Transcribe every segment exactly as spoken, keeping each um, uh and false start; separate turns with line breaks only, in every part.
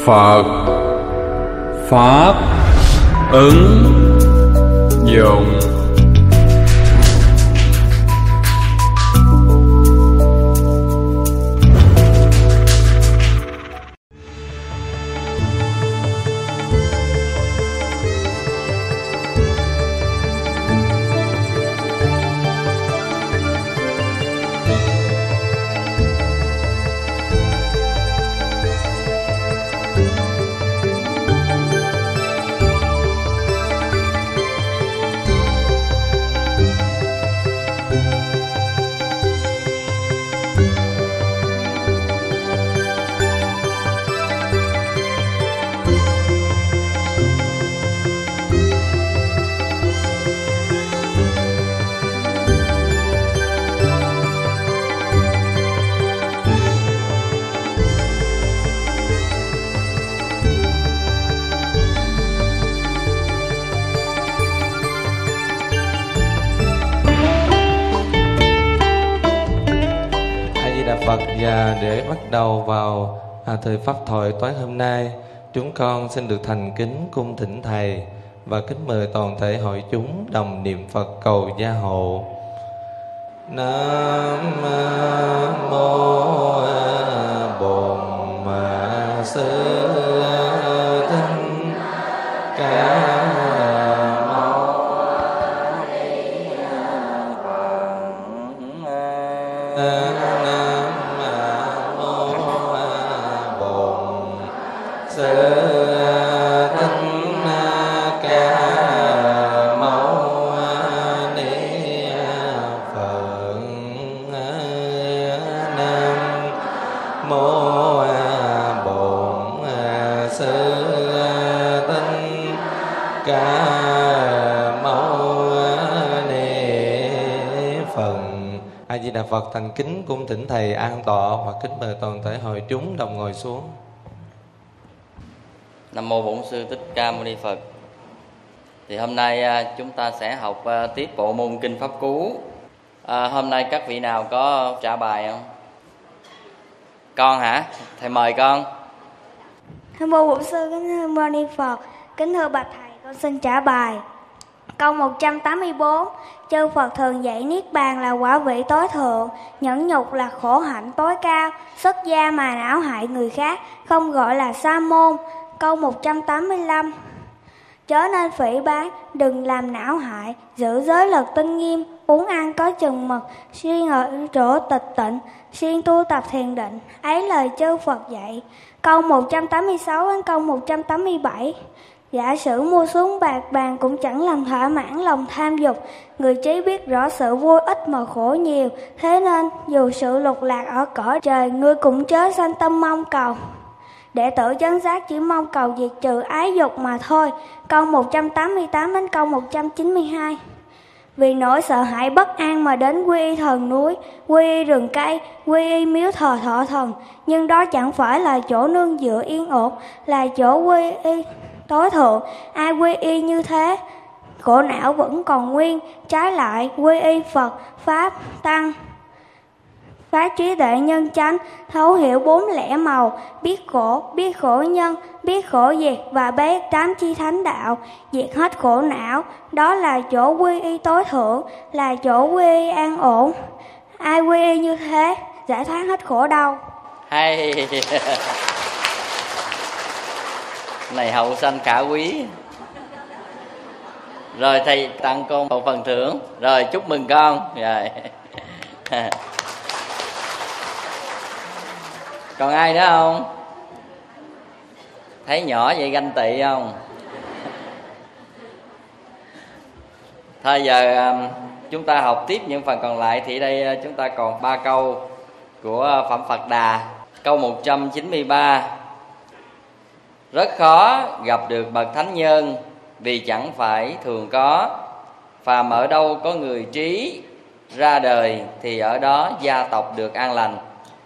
Phật Pháp ứng dụng.
Phật. Và để bắt đầu vào à, thời pháp thoại tối hôm nay, chúng con xin được thành kính cung thỉnh Thầy và kính mời toàn thể hội chúng đồng niệm Phật cầu gia hộ. Nam mô Bổn Sư Thích Ca Đà Phật. Thành kính cung thỉnh Thầy an tọa và kính mời toàn thể hội chúng đồng ngồi xuống.
Nam mô Bổn Sư Thích Ca Mâu Ni Phật. Thì hôm nay chúng ta sẽ học tiếp bộ môn Kinh Pháp Cú. À, hôm nay các vị nào có trả bài không? Con hả? Thầy mời con.
Nam mô Bổn Sư Kính thưa Mâu Ni Phật. Kính thưa bạch Thầy, con xin trả bài. Câu một trăm tám mươi tư. Chư Phật thường dạy Niết Bàn là quả vị tối thượng, nhẫn nhục là khổ hạnh tối cao, xuất gia mà não hại người khác không gọi là sa môn. Câu một trăm tám mươi lăm. Chớ nên phỉ báng, đừng làm não hại, giữ giới luật tinh nghiêm, uống ăn có chừng mực, siêng ở chỗ tịch tịnh, siêng tu tập thiền định, ấy lời chư Phật dạy. Câu một trăm tám mươi sáu đến câu một trăm tám mươi bảy. Giả sử mua xuống bạc bàn cũng chẳng làm thỏa mãn lòng tham dục. Người trí biết rõ sự vui ít mà khổ nhiều. Thế nên dù sự lục lạc ở cõi trời, ngươi cũng chớ sanh tâm mong cầu. Đệ tử chánh giác chỉ mong cầu diệt trừ ái dục mà thôi. Câu một trăm tám mươi tám đến câu một trăm chín mươi hai. Vì nỗi sợ hãi bất an mà đến quy y thần núi, quy y rừng cây, quy y miếu thờ thọ thần. Nhưng đó chẳng phải là chỗ nương dựa yên ổn, là chỗ quy y tối thượng. Ai quy y như thế, khổ não vẫn còn nguyên. Trái lại quy y Phật, Pháp, Tăng, phát trí tuệ nhân chánh, thấu hiểu bốn lẽ màu, biết khổ, biết khổ nhân, biết khổ diệt và biết tám chi thánh đạo, diệt hết khổ não. Đó là chỗ quy y tối thượng, là chỗ quy y an ổn. Ai quy y như thế, giải thoát hết khổ đau.
Hay này hậu sanh khả quý. Rồi thầy tặng con một phần thưởng. Rồi chúc mừng con. Rồi còn ai nữa không? Thấy nhỏ vậy ganh tị không? Thôi giờ chúng ta học tiếp những phần còn lại. Thì đây chúng ta còn ba câu của Phẩm Phật Đà. Câu một trăm chín mươi ba. Rất khó gặp được bậc thánh nhân, vì chẳng phải thường có. Phàm ở đâu có người trí ra đời, thì ở đó gia tộc được an lành.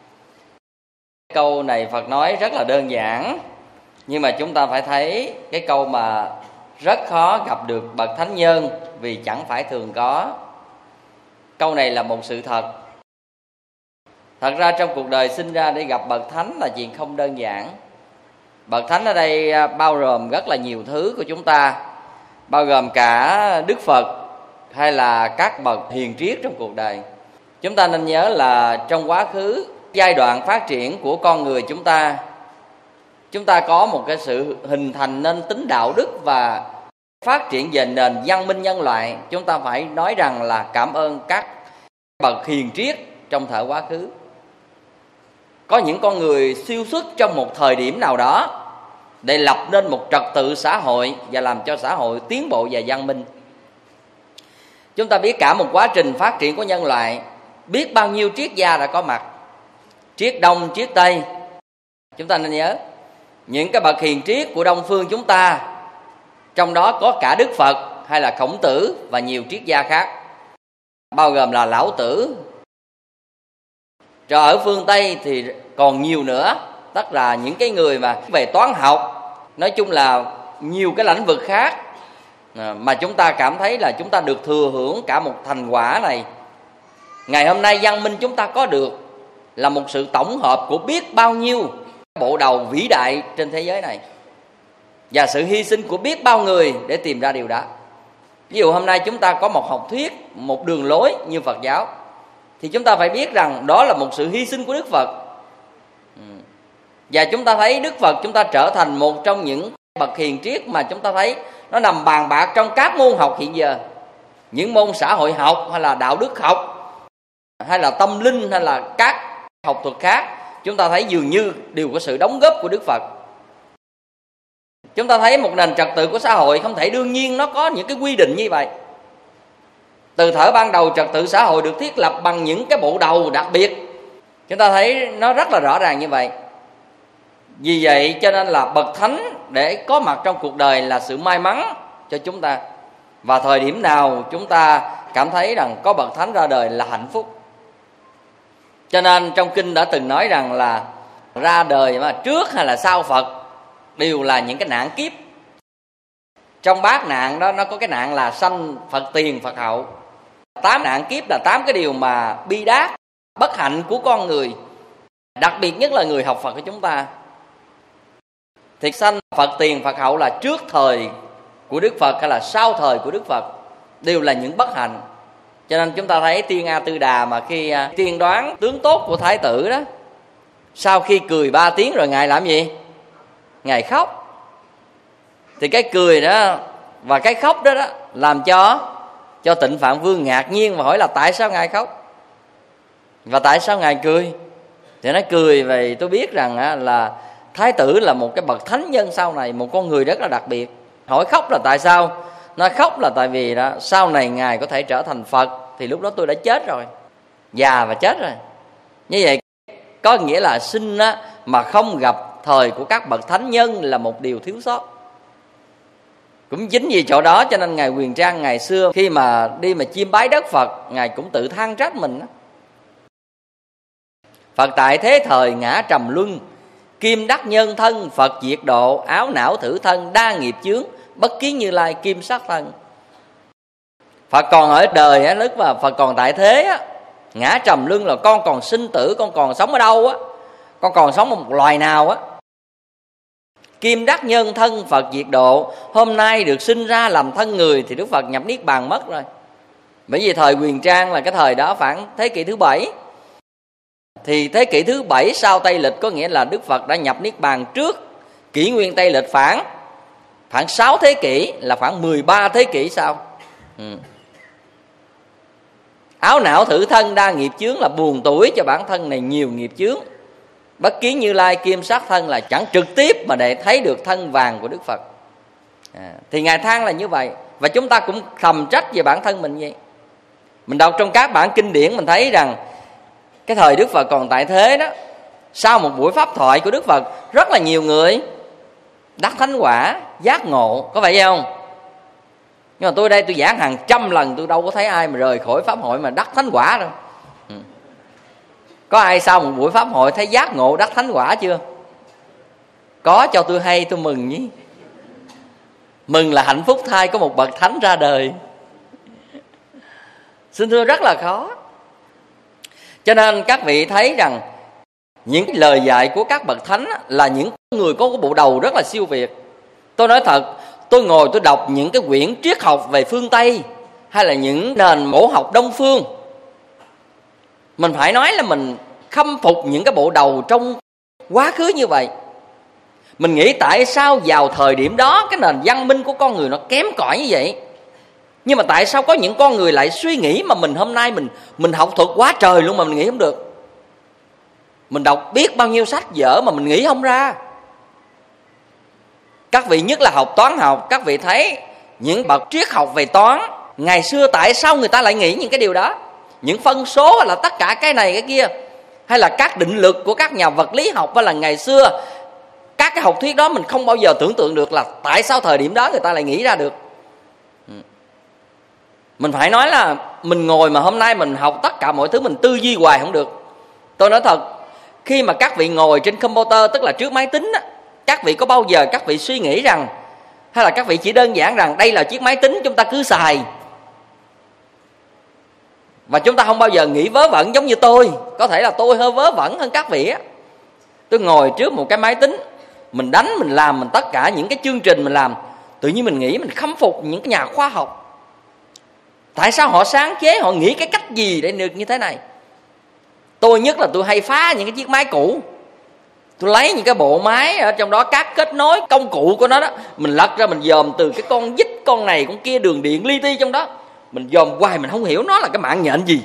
Câu này Phật nói rất là đơn giản, nhưng mà chúng ta phải thấy cái câu mà rất khó gặp được bậc thánh nhân vì chẳng phải thường có. Câu này là một sự thật. Thật ra trong cuộc đời sinh ra để gặp bậc thánh là chuyện không đơn giản. Bậc thánh ở đây bao gồm rất là nhiều thứ của chúng ta, bao gồm cả Đức Phật hay là các bậc hiền triết trong cuộc đời. Chúng ta nên nhớ là trong quá khứ, giai đoạn phát triển của con người chúng ta, chúng ta có một cái sự hình thành nên tính đạo đức và phát triển về nền văn minh nhân loại. Chúng ta phải nói rằng là cảm ơn các bậc hiền triết trong thời quá khứ. Có những con người siêu xuất trong một thời điểm nào đó để lập nên một trật tự xã hội và làm cho xã hội tiến bộ và văn minh. Chúng ta biết cả một quá trình phát triển của nhân loại, biết bao nhiêu triết gia đã có mặt, triết Đông, triết Tây. Chúng ta nên nhớ, những cái bậc hiền triết của Đông phương chúng ta, trong đó có cả Đức Phật hay là Khổng Tử và nhiều triết gia khác, bao gồm là Lão Tử. Rồi ở phương Tây thì còn nhiều nữa, tức là những cái người mà về toán học, nói chung là nhiều cái lĩnh vực khác mà chúng ta cảm thấy là chúng ta được thừa hưởng cả một thành quả này. Ngày hôm nay văn minh chúng ta có được là một sự tổng hợp của biết bao nhiêu bộ đầu vĩ đại trên thế giới này, và sự hy sinh của biết bao người để tìm ra điều đó. Ví dụ hôm nay chúng ta có một học thuyết, một đường lối như Phật giáo, thì chúng ta phải biết rằng đó là một sự hy sinh của Đức Phật. Và chúng ta thấy Đức Phật chúng ta trở thành một trong những bậc hiền triết mà chúng ta thấy nó nằm bàn bạc trong các môn học hiện giờ. Những môn xã hội học hay là đạo đức học hay là tâm linh hay là các học thuật khác, chúng ta thấy dường như đều có sự đóng góp của Đức Phật. Chúng ta thấy một nền trật tự của xã hội không thể đương nhiên nó có những cái quy định như vậy. Từ thời ban đầu trật tự xã hội được thiết lập bằng những cái bộ đầu đặc biệt. Chúng ta thấy nó rất là rõ ràng như vậy. Vì vậy cho nên là bậc thánh để có mặt trong cuộc đời là sự may mắn cho chúng ta. Và thời điểm nào chúng ta cảm thấy rằng có bậc thánh ra đời là hạnh phúc. Cho nên trong kinh đã từng nói rằng là ra đời mà trước hay là sau Phật đều là những cái nạn kiếp. Trong bát nạn đó nó có cái nạn là sanh Phật tiền Phật hậu. Tám nạn kiếp là tám cái điều mà bi đát, bất hạnh của con người, đặc biệt nhất là người học Phật của chúng ta. Thì sanh Phật tiền Phật hậu là trước thời của Đức Phật hay là sau thời của Đức Phật đều là những bất hạnh. Cho nên chúng ta thấy Tiên A Tư Đà mà khi tiên đoán tướng tốt của Thái tử đó, sau khi cười ba tiếng rồi Ngài làm gì? Ngài khóc. Thì cái cười đó và cái khóc đó đó làm cho cho Tịnh Phạm Vương ngạc nhiên và hỏi là tại sao Ngài khóc và tại sao Ngài cười. Thì nó cười vì tôi biết rằng là Thái tử là một cái bậc thánh nhân sau này, một con người rất là đặc biệt. Hỏi khóc là tại sao? Nó khóc là tại vì đó, sau này Ngài có thể trở thành Phật thì lúc đó tôi đã chết rồi, già và chết rồi. Như vậy có nghĩa là sinh á, mà không gặp thời của các bậc thánh nhân là một điều thiếu sót. Cũng chính vì chỗ đó cho nên Ngài Huyền Trang ngày xưa khi mà đi mà chiêm bái đất Phật, Ngài cũng tự than trách mình đó. Phật tại thế thời ngã trầm luân, kim đắc nhân thân, Phật diệt độ, áo não thử thân, đa nghiệp chướng, bất kiến Như Lai kim sát thân. Phật còn ở đời á, lúc mà Phật còn tại thế á, ngã trầm luân là con còn sinh tử, con còn sống ở đâu á, con còn sống ở một loài nào á. Kim đắc nhân thân, Phật diệt độ, hôm nay được sinh ra làm thân người thì Đức Phật nhập niết bàn mất rồi. Bởi vì thời Huyền Trang là cái thời đó khoảng thế kỷ thứ bảy. Thì thế kỷ thứ bảy sau Tây Lịch có nghĩa là Đức Phật đã nhập niết bàn trước kỷ nguyên Tây Lịch khoảng khoảng sáu thế kỷ, là khoảng mười ba thế kỷ sau. Ừ. Áo não thử thân, đa nghiệp chướng là buồn tuổi cho bản thân này nhiều nghiệp chướng. Bất kiến Như Lai kim sát thân là chẳng trực tiếp mà để thấy được thân vàng của Đức Phật. À, thì Ngài than là như vậy. Và chúng ta cũng thầm trách về bản thân mình vậy. Mình đọc trong các bản kinh điển mình thấy rằng cái thời Đức Phật còn tại thế đó, sau một buổi pháp thoại của Đức Phật, rất là nhiều người đắc thánh quả, giác ngộ, có vậy không? Nhưng mà tôi đây tôi giảng hàng trăm lần, tôi đâu có thấy ai mà rời khỏi pháp hội mà đắc thánh quả đâu. Ừ. Có ai sau một buổi pháp hội thấy giác ngộ đắc thánh quả chưa? Có, cho tôi hay tôi mừng nhé. Mừng là hạnh phúc thay có một bậc thánh ra đời. Xin thưa rất là khó. Cho nên các vị thấy rằng Những cái lời dạy của các bậc thánh là những người có cái bộ đầu rất là siêu việt. Tôi nói thật, tôi ngồi tôi đọc những cái quyển triết học về phương Tây hay là những nền bổ học Đông phương, mình phải nói là mình khâm phục những cái bộ đầu trong quá khứ như vậy. Mình nghĩ tại sao vào thời điểm đó cái nền văn minh của con người nó kém cỏi như vậy, nhưng mà tại sao có những con người lại suy nghĩ mà mình hôm nay mình mình học thuật quá trời luôn mà mình nghĩ không được. Mình đọc biết bao nhiêu sách vở mà mình nghĩ không ra. Các vị nhất là học toán học, các vị thấy những bậc triết học về toán ngày xưa tại sao người ta lại nghĩ những cái điều đó, những phân số là tất cả cái này cái kia, hay là các định luật của các nhà vật lý học, hay là ngày xưa các cái học thuyết đó mình không bao giờ tưởng tượng được là tại sao thời điểm đó người ta lại nghĩ ra được. Mình phải nói là mình ngồi mà hôm nay mình học tất cả mọi thứ mình tư duy hoài không được. Tôi nói thật, khi mà các vị ngồi trên computer, tức là trước máy tính á, các vị có bao giờ các vị suy nghĩ rằng, hay là các vị chỉ đơn giản rằng đây là chiếc máy tính chúng ta cứ xài, và chúng ta không bao giờ nghĩ vớ vẩn giống như tôi. Có thể là tôi hơi vớ vẩn hơn các vị á. Tôi ngồi trước một cái máy tính, mình đánh, mình làm, mình tất cả những cái chương trình mình làm, tự nhiên mình nghĩ, mình khâm phục những cái nhà khoa học. Tại sao họ sáng chế, họ nghĩ cái cách gì để được như thế này. Tôi nhất là tôi hay phá những cái chiếc máy cũ. Tôi lấy những cái bộ máy ở trong đó, các kết nối công cụ của nó đó, mình lật ra mình dòm từ cái con vít, con này, con kia, đường điện li ti trong đó. Mình dòm hoài mình không hiểu nó là cái mạng nhện gì.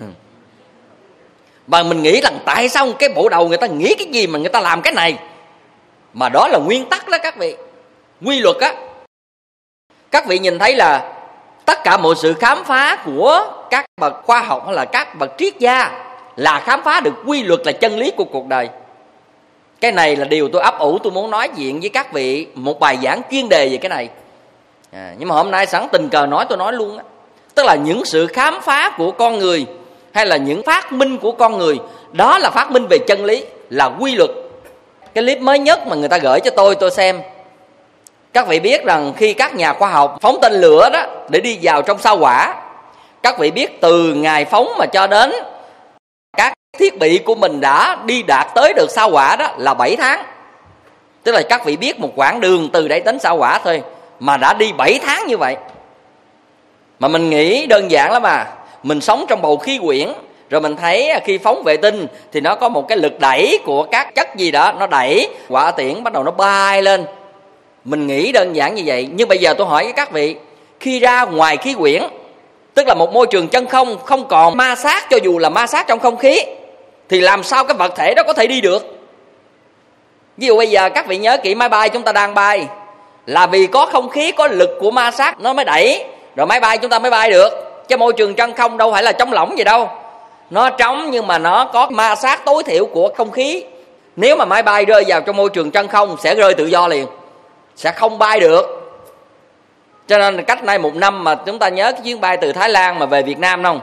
Và mình nghĩ rằng tại sao cái bộ đầu người ta nghĩ cái gì mà người ta làm cái này. Mà đó là nguyên tắc đó các vị, quy luật á. Các vị nhìn thấy là tất cả mọi sự khám phá của các bậc khoa học hay là các bậc triết gia là khám phá được quy luật, là chân lý của cuộc đời. Cái này là điều tôi ấp ủ, tôi muốn nói chuyện với các vị một bài giảng chuyên đề về cái này. À, nhưng mà hôm nay sẵn tình cờ nói tôi nói luôn á. Tức là những sự khám phá của con người hay là những phát minh của con người, đó là phát minh về chân lý, là quy luật. Cái clip mới nhất mà người ta gửi cho tôi, tôi xem. Các vị biết rằng khi các nhà khoa học phóng tên lửa đó để đi vào trong sao hỏa, các vị biết từ ngày phóng mà cho đến các thiết bị của mình đã đi đạt tới được sao hỏa đó là bảy tháng. Tức là các vị biết một quãng đường từ đây đến sao hỏa thôi mà đã đi bảy tháng như vậy. Mà mình nghĩ đơn giản lắm mà. Mình sống trong bầu khí quyển, rồi mình thấy khi phóng vệ tinh thì nó có một cái lực đẩy của các chất gì đó, nó đẩy hỏa tiễn bắt đầu nó bay lên. Mình nghĩ đơn giản như vậy. Nhưng bây giờ tôi hỏi với các vị, khi ra ngoài khí quyển, tức là một môi trường chân không, không còn ma sát, cho dù là ma sát trong không khí, thì làm sao cái vật thể đó có thể đi được? Ví dụ bây giờ các vị nhớ kỹ, máy bay chúng ta đang bay là vì có không khí, có lực của ma sát nó mới đẩy, rồi máy bay chúng ta mới bay được. Chứ môi trường chân không đâu phải là trống lỏng gì đâu. Nó trống nhưng mà nó có ma sát tối thiểu của không khí. Nếu mà máy bay rơi vào trong môi trường chân không sẽ rơi tự do liền, sẽ không bay được. Cho nên cách nay một năm mà chúng ta nhớ cái chuyến bay từ Thái Lan mà về Việt Nam không?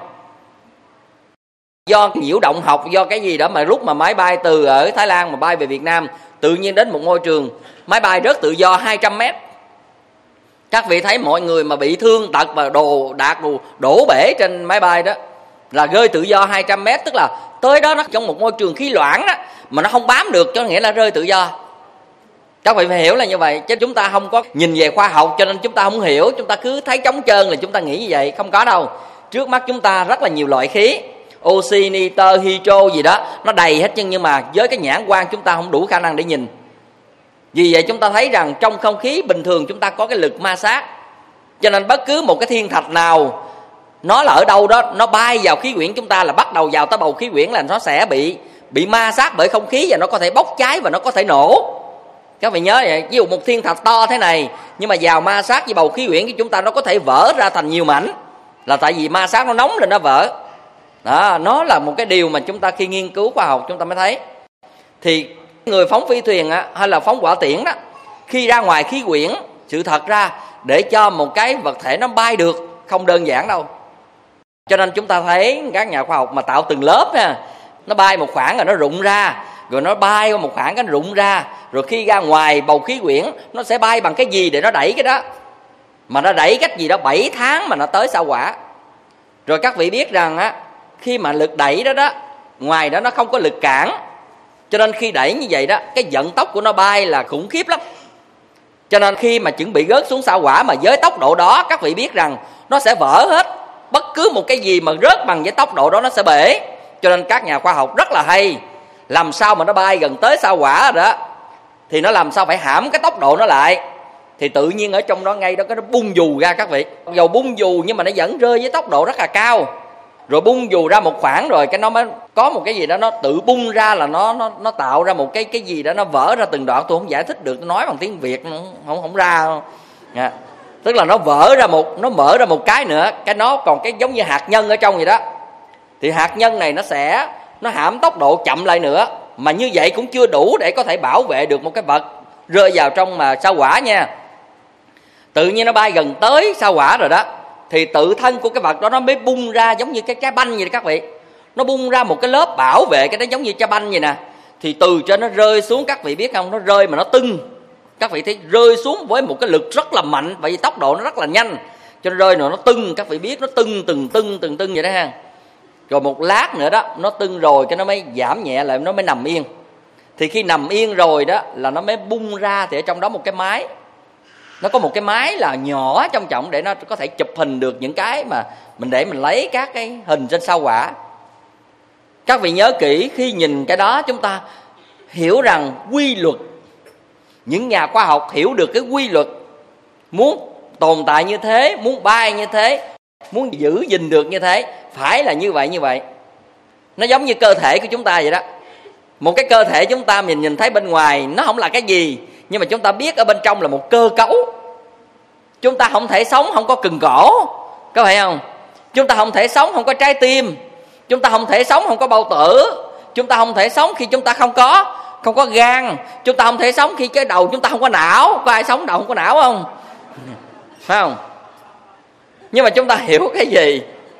Do nhiễu động học, do cái gì đó mà lúc mà máy bay từ ở Thái Lan mà bay về Việt Nam, tự nhiên đến một môi trường máy bay rớt tự do hai trăm mét. Các vị thấy mọi người mà bị thương tật và đồ đạc đồ đổ bể trên máy bay đó là rơi tự do hai trăm mét. Tức là tới đó nó trong một môi trường khí loãng đó, mà nó không bám được, cho nghĩa là rơi tự do. Các vị phải hiểu là như vậy. Chứ chúng ta không có nhìn về khoa học cho nên chúng ta không hiểu. Chúng ta cứ thấy trống trơn là chúng ta nghĩ như vậy. Không có đâu. Trước mắt chúng ta rất là nhiều loại khí, oxy, nitơ, hydro gì đó, nó đầy hết chân. Nhưng mà với cái nhãn quan chúng ta không đủ khả năng để nhìn. Vì vậy chúng ta thấy rằng trong không khí bình thường chúng ta có cái lực ma sát. Cho nên bất cứ một cái thiên thạch nào nó là ở đâu đó, nó bay vào khí quyển chúng ta là bắt đầu vào tới bầu khí quyển là nó sẽ bị bị ma sát bởi không khí, và nó có thể bốc cháy và nó có thể nổ. Các vị nhớ vậy. Ví dụ một thiên thạch to thế này nhưng mà vào ma sát với bầu khí quyển của chúng ta, nó có thể vỡ ra thành nhiều mảnh, là tại vì ma sát nó nóng lên nó vỡ. Đó, nó là một cái điều mà chúng ta khi nghiên cứu khoa học chúng ta mới thấy. Thì người phóng phi thuyền á, hay là phóng hỏa tiễn đó, khi ra ngoài khí quyển, sự thật ra để cho một cái vật thể nó bay được không đơn giản đâu. Cho nên chúng ta thấy các nhà khoa học mà tạo từng lớp nha, nó bay một khoảng rồi nó rụng ra, rồi nó bay qua một khoảng cái nó rụng ra, rồi khi ra ngoài bầu khí quyển nó sẽ bay bằng cái gì để nó đẩy cái đó. Mà nó đẩy cách gì đó bảy tháng mà nó tới sao hỏa. Rồi các vị biết rằng á, khi mà lực đẩy đó đó, ngoài đó nó không có lực cản, Cho nên khi đẩy như vậy đó, cái vận tốc của nó bay là khủng khiếp lắm. Cho nên khi mà chuẩn bị rớt xuống sao hỏa mà với tốc độ đó, các vị biết rằng nó sẽ vỡ hết. Bất cứ một cái gì mà rớt bằng với tốc độ đó nó sẽ bể. Cho nên các nhà khoa học rất là hay, làm sao mà nó bay gần tới sao hỏa rồi đó, thì nó làm sao phải hãm cái tốc độ nó lại. Thì tự nhiên ở trong đó ngay đó cái nó bung dù ra các vị. Dầu bung dù nhưng mà nó vẫn rơi với tốc độ rất là cao. Rồi bung dù ra một khoảng rồi cái nó mới có một cái gì đó nó tự bung ra, là nó nó nó tạo ra một cái cái gì đó nó vỡ ra từng đoạn. Tôi không giải thích được, tôi nói bằng tiếng Việt nó không không ra không. Yeah. Tức là nó vỡ ra một nó mở ra một cái nữa, cái nó còn cái giống như hạt nhân ở trong vậy đó. Thì hạt nhân này nó sẽ nó hãm tốc độ chậm lại nữa, mà như vậy cũng chưa đủ để có thể bảo vệ được một cái vật rơi vào trong mà sao hỏa nha. Tự nhiên nó bay gần tới sao hỏa rồi đó, thì tự thân của cái vật đó nó mới bung ra giống như cái trái banh vậy đó các vị. Nó bung ra một cái lớp bảo vệ cái đó giống như trái banh vậy nè. Thì từ trên nó rơi xuống, các vị biết không, nó rơi mà nó tưng. Các vị thấy rơi xuống với một cái lực rất là mạnh, bởi vì tốc độ nó rất là nhanh, cho nên rơi rồi nó tưng. Các vị biết nó tưng từng tưng từng tưng vậy đó ha. Rồi một lát nữa đó nó tưng rồi cái nó mới giảm nhẹ lại, nó mới nằm yên. Thì khi nằm yên rồi đó là nó mới bung ra. Thì ở trong đó một cái máy, nó có một cái máy là nhỏ trong trọng để nó có thể chụp hình được những cái mà mình để mình lấy các cái hình trên sao hỏa. Các vị nhớ kỹ, khi nhìn cái đó chúng ta hiểu rằng quy luật. Những nhà khoa học hiểu được cái quy luật, muốn tồn tại như thế, muốn bay như thế, muốn giữ gìn được như thế, phải là như vậy như vậy. Nó giống như cơ thể của chúng ta vậy đó. Một cái cơ thể chúng ta mình nhìn thấy bên ngoài nó không là cái gì, nhưng mà chúng ta biết ở bên trong là một cơ cấu. Chúng ta không thể sống không có cần cổ, có phải không? Chúng ta không thể sống không có trái tim. Chúng ta không thể sống không có bao tử. Chúng ta không thể sống khi chúng ta không có không có gan. Chúng ta không thể sống khi cái đầu chúng ta không có não. Có ai sống đầu không có não không? Phải không? Nhưng mà chúng ta hiểu cái gì?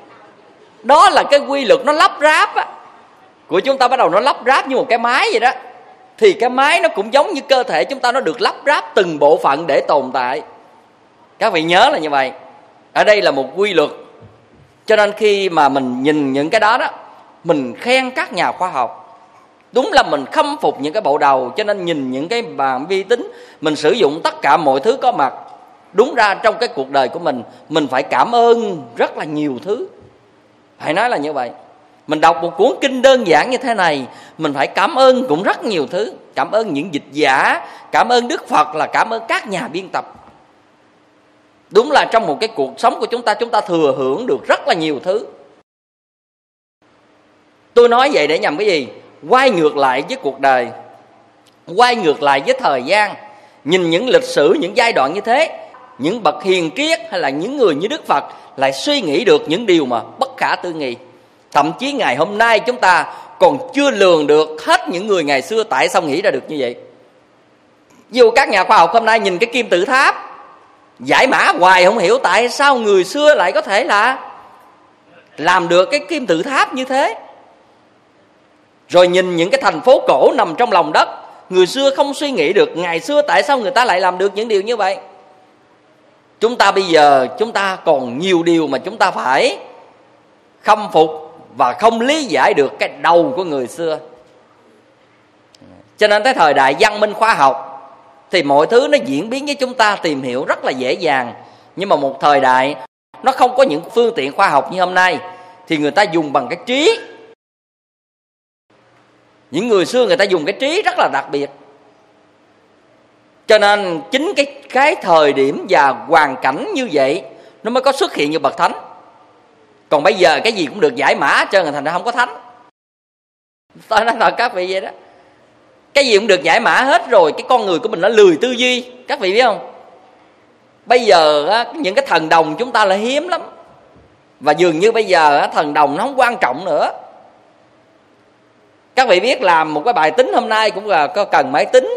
Đó là cái quy luật nó lắp ráp á, của chúng ta bắt đầu nó lắp ráp như một cái máy vậy đó. Thì cái máy nó cũng giống như cơ thể chúng ta, nó được lắp ráp từng bộ phận để tồn tại. Các vị nhớ là như vậy. Ở đây là một quy luật. Cho nên khi mà mình nhìn những cái đó đó, mình khen các nhà khoa học. Đúng là mình khâm phục những cái bộ đầu. Cho nên nhìn những cái bàn vi tính, mình sử dụng tất cả mọi thứ có mặt. Đúng ra trong cái cuộc đời của mình, mình phải cảm ơn rất là nhiều thứ. Phải nói là như vậy. Mình đọc một cuốn kinh đơn giản như thế này, mình phải cảm ơn cũng rất nhiều thứ. Cảm ơn những dịch giả, cảm ơn Đức Phật, là cảm ơn các nhà biên tập. Đúng là trong một cái cuộc sống của chúng ta, chúng ta thừa hưởng được rất là nhiều thứ. Tôi nói vậy để nhằm cái gì? Quay ngược lại với cuộc đời, quay ngược lại với thời gian, nhìn những lịch sử, những giai đoạn như thế, những bậc hiền triết hay là những người như Đức Phật lại suy nghĩ được những điều mà bất khả tư nghị. Thậm chí ngày hôm nay chúng ta còn chưa lường được hết những người ngày xưa tại sao nghĩ ra được như vậy. Dù các nhà khoa học hôm nay nhìn cái kim tự tháp, giải mã hoài không hiểu tại sao người xưa lại có thể là làm được cái kim tự tháp như thế. Rồi nhìn những cái thành phố cổ nằm trong lòng đất, người xưa không suy nghĩ được ngày xưa tại sao người ta lại làm được những điều như vậy. Chúng ta bây giờ chúng ta còn nhiều điều mà chúng ta phải khâm phục và không lý giải được cái đầu của người xưa. Cho nên tới thời đại văn minh khoa học thì mọi thứ nó diễn biến với chúng ta tìm hiểu rất là dễ dàng. Nhưng mà một thời đại nó không có những phương tiện khoa học như hôm nay, thì người ta dùng bằng cái trí. Những người xưa người ta dùng cái trí rất là đặc biệt. Cho nên chính cái, cái thời điểm và hoàn cảnh như vậy nó mới có xuất hiện như bậc thánh. Còn bây giờ cái gì cũng được giải mã cho người thành ra không có thánh. Tôi nói thật các vị vậy đó. Cái gì cũng được giải mã hết rồi, cái con người của mình nó lười tư duy. Các vị biết không? Bây giờ những cái thần đồng chúng ta là hiếm lắm. Và dường như bây giờ thần đồng nó không quan trọng nữa. Các vị biết làm một cái bài tính hôm nay cũng là có cần máy tính.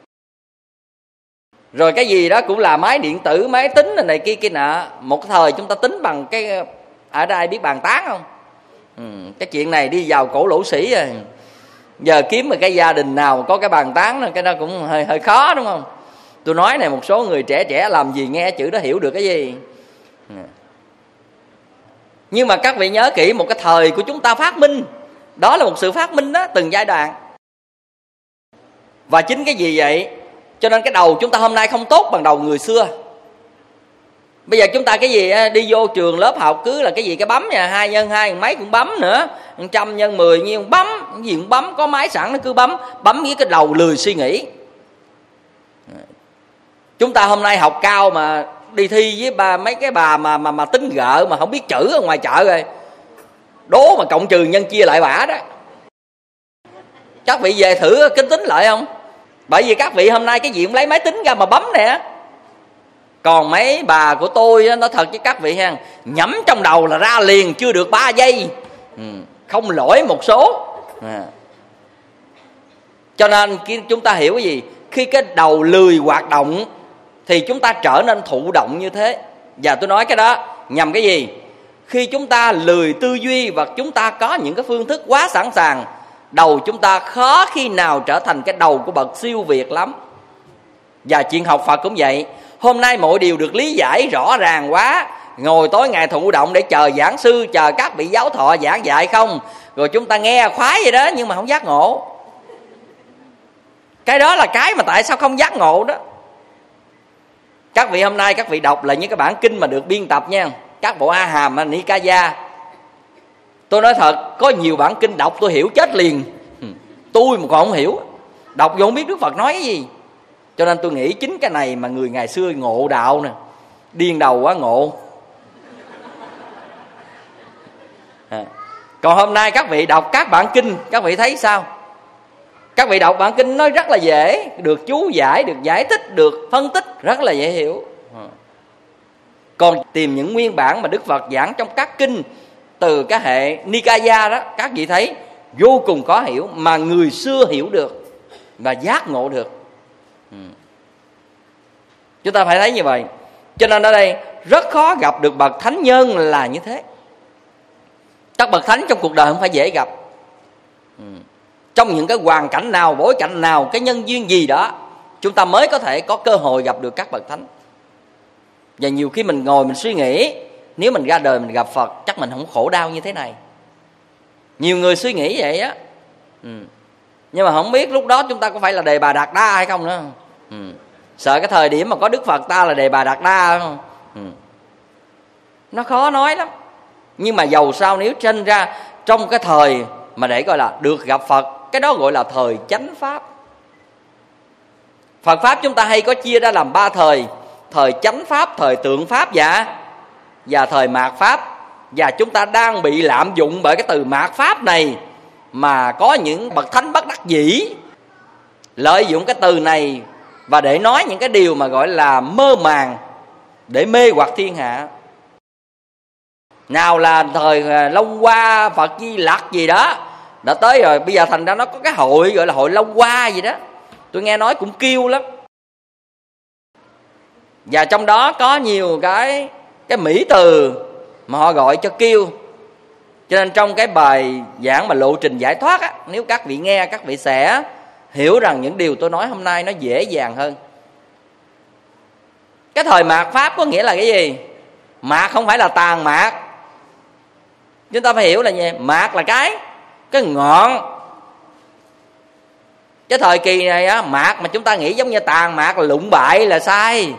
Rồi cái gì đó cũng là máy điện tử, máy tính này, này kia kia nọ. Một thời chúng ta tính bằng cái... Ở đây ai biết bàn tán không? Ừ, cái chuyện này đi vào cổ lỗ sĩ rồi. Giờ kiếm một cái gia đình nào có cái bàn tán, cái đó cũng hơi hơi khó đúng không? Tôi nói này, một số người trẻ trẻ làm gì nghe chữ đó hiểu được cái gì. Nhưng mà các vị nhớ kỹ, một cái thời của chúng ta phát minh, đó là một sự phát minh đó, từng giai đoạn. Và chính cái gì vậy cho nên cái đầu chúng ta hôm nay không tốt bằng đầu người xưa. Bây giờ chúng ta cái gì đi vô trường lớp học cứ là cái gì cái bấm nha, hai nhân hai mấy cũng bấm nữa, trăm nhân mười nhiêu bấm, cái gì cũng bấm, có máy sẵn nó cứ bấm, bấm với cái đầu lười suy nghĩ. Chúng ta hôm nay học cao mà đi thi với bà mấy cái bà mà mà mà tính gợ mà không biết chữ ở ngoài chợ rồi, đố mà cộng trừ nhân chia lại bả đó. Các vị về thử kính tính lại không? Bởi vì các vị hôm nay cái gì cũng lấy máy tính ra mà bấm nè. Còn mấy bà của tôi nói thật với các vị ha, nhẩm trong đầu là ra liền chưa được ba giây, ừ, không lỗi một số. À. Cho nên chúng ta hiểu cái gì? Khi cái đầu lười hoạt động thì chúng ta trở nên thụ động như thế. Và tôi nói cái đó nhằm cái gì? Khi chúng ta lười tư duy và chúng ta có những cái phương thức quá sẵn sàng, đầu chúng ta khó khi nào trở thành cái đầu của bậc siêu việt lắm. Và chuyện học Phật cũng vậy. Hôm nay mọi điều được lý giải rõ ràng quá, ngồi tối ngày thụ động để chờ giảng sư, chờ các vị giáo thọ giảng dạy không, rồi chúng ta nghe khoái vậy đó nhưng mà không giác ngộ. Cái đó là cái mà tại sao không giác ngộ đó. Các vị hôm nay các vị đọc lại những cái bản kinh mà được biên tập nha, các bộ A Hàm, Nikaya. Tôi nói thật, có nhiều bản kinh đọc tôi hiểu chết liền, tôi mà còn không hiểu, đọc vô không biết Đức Phật nói cái gì. Cho nên tôi nghĩ chính cái này mà người ngày xưa ngộ đạo nè, điên đầu quá ngộ. À. Còn hôm nay các vị đọc các bản kinh, các vị thấy sao? Các vị đọc bản kinh nói rất là dễ, được chú giải, được giải thích, được phân tích, rất là dễ hiểu. À. Còn tìm những nguyên bản mà Đức Phật giảng trong các kinh từ cái hệ Nikaya đó, các vị thấy vô cùng khó hiểu, mà người xưa hiểu được và giác ngộ được. Ừ. Chúng ta phải thấy như vậy. Cho nên ở đây rất khó gặp được bậc thánh nhân là như thế. Các bậc thánh trong cuộc đời không phải dễ gặp. Ừ. Trong những cái hoàn cảnh nào, bối cảnh nào, cái nhân duyên gì đó, chúng ta mới có thể có cơ hội gặp được các bậc thánh. Và nhiều khi mình ngồi mình suy nghĩ, nếu mình ra đời mình gặp Phật chắc mình không khổ đau như thế này. Nhiều người suy nghĩ vậy á. Ừ. Nhưng mà không biết lúc đó chúng ta có phải là Đề Bà Đạt Đa hay không nữa. Ừ. Sợ cái thời điểm mà có Đức Phật ta là Đề Bà Đạt Đa không? Ừ. Nó khó nói lắm. Nhưng mà dầu sao nếu sinh ra trong cái thời mà để gọi là được gặp Phật, cái đó gọi là thời chánh pháp. Phật pháp chúng ta hay có chia ra làm ba thời: thời chánh pháp, thời tượng pháp và và thời mạt pháp. Và chúng ta đang bị lạm dụng bởi cái từ mạt pháp này, mà có những bậc thánh bất đắc dĩ lợi dụng cái từ này và để nói những cái điều mà gọi là mơ màng, để mê hoặc thiên hạ. Nào là thời Long Hoa, Phật Di Lặc gì đó đã tới rồi, bây giờ thành ra nó có cái hội gọi là hội Long Hoa gì đó, tôi nghe nói cũng kêu lắm. Và trong đó có nhiều cái cái mỹ từ mà họ gọi cho kêu. Cho nên trong cái bài giảng mà lộ trình giải thoát á, nếu các vị nghe, các vị sẽ hiểu rằng những điều tôi nói hôm nay nó dễ dàng hơn. Cái thời mạt pháp có nghĩa là cái gì? Mạt không phải là tàn mạt. Chúng ta phải hiểu là gì? Mạt là cái cái ngọn. Cái thời kỳ này á, mạt mà chúng ta nghĩ giống như tàn mạt là lụng bại là sai.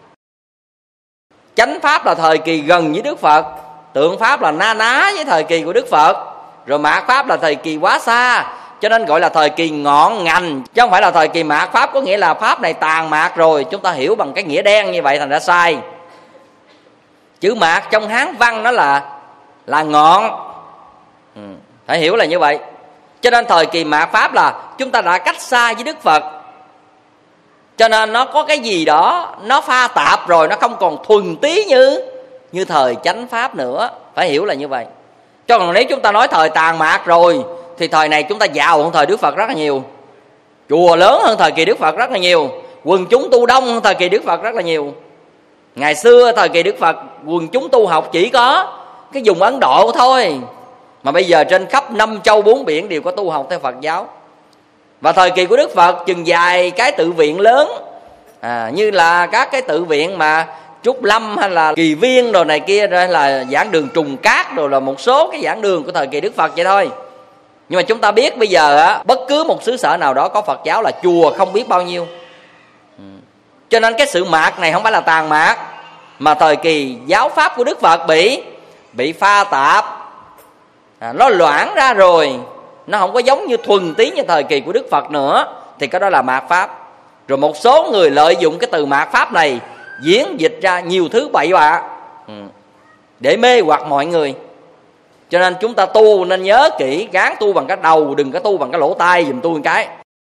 Chánh pháp là thời kỳ gần với Đức Phật, tượng pháp là na ná với thời kỳ của Đức Phật, rồi mạt pháp là thời kỳ quá xa, cho nên gọi là thời kỳ ngọn ngành, chứ không phải là thời kỳ mạt pháp có nghĩa là pháp này tàn mạt rồi. Chúng ta hiểu bằng cái nghĩa đen như vậy thành ra sai. Chữ mạt trong Hán văn nó là là ngọn, ừ, phải hiểu là như vậy. Cho nên thời kỳ mạt pháp là chúng ta đã cách xa với Đức Phật, cho nên nó có cái gì đó nó pha tạp rồi, nó không còn thuần tí như như thời chánh pháp nữa, phải hiểu là như vậy. Cho còn nếu chúng ta nói thời tàn mạt rồi thì thời này chúng ta giàu hơn thời Đức Phật rất là nhiều, chùa lớn hơn thời kỳ Đức Phật rất là nhiều, quần chúng tu đông hơn thời kỳ Đức Phật rất là nhiều. Ngày xưa thời kỳ Đức Phật quần chúng tu học chỉ có cái vùng Ấn Độ thôi, mà bây giờ trên khắp năm châu bốn biển đều có tu học theo Phật giáo. Và thời kỳ của Đức Phật chừng dài cái tự viện lớn, à, như là các cái tự viện mà Trúc Lâm hay là Kỳ Viên đồ này kia, rồi là giảng đường Trùng Cát, rồi là một số cái giảng đường của thời kỳ Đức Phật vậy thôi. Nhưng mà chúng ta biết bây giờ á, bất cứ một xứ sở nào đó có Phật giáo là chùa không biết bao nhiêu. Cho nên cái sự mạt này không phải là tàn mạt, mà thời kỳ giáo pháp của Đức Phật bị bị pha tạp, à, nó loãng ra rồi, nó không có giống như thuần tí như thời kỳ của Đức Phật nữa, thì cái đó là mạt pháp. Rồi một số người lợi dụng cái từ mạt pháp này diễn dịch ra nhiều thứ bậy bạ, ừ, để mê hoặc mọi người. Cho nên chúng ta tu nên nhớ kỹ, gán tu bằng cái đầu, đừng có tu bằng cái lỗ tai giùm tôi một cái.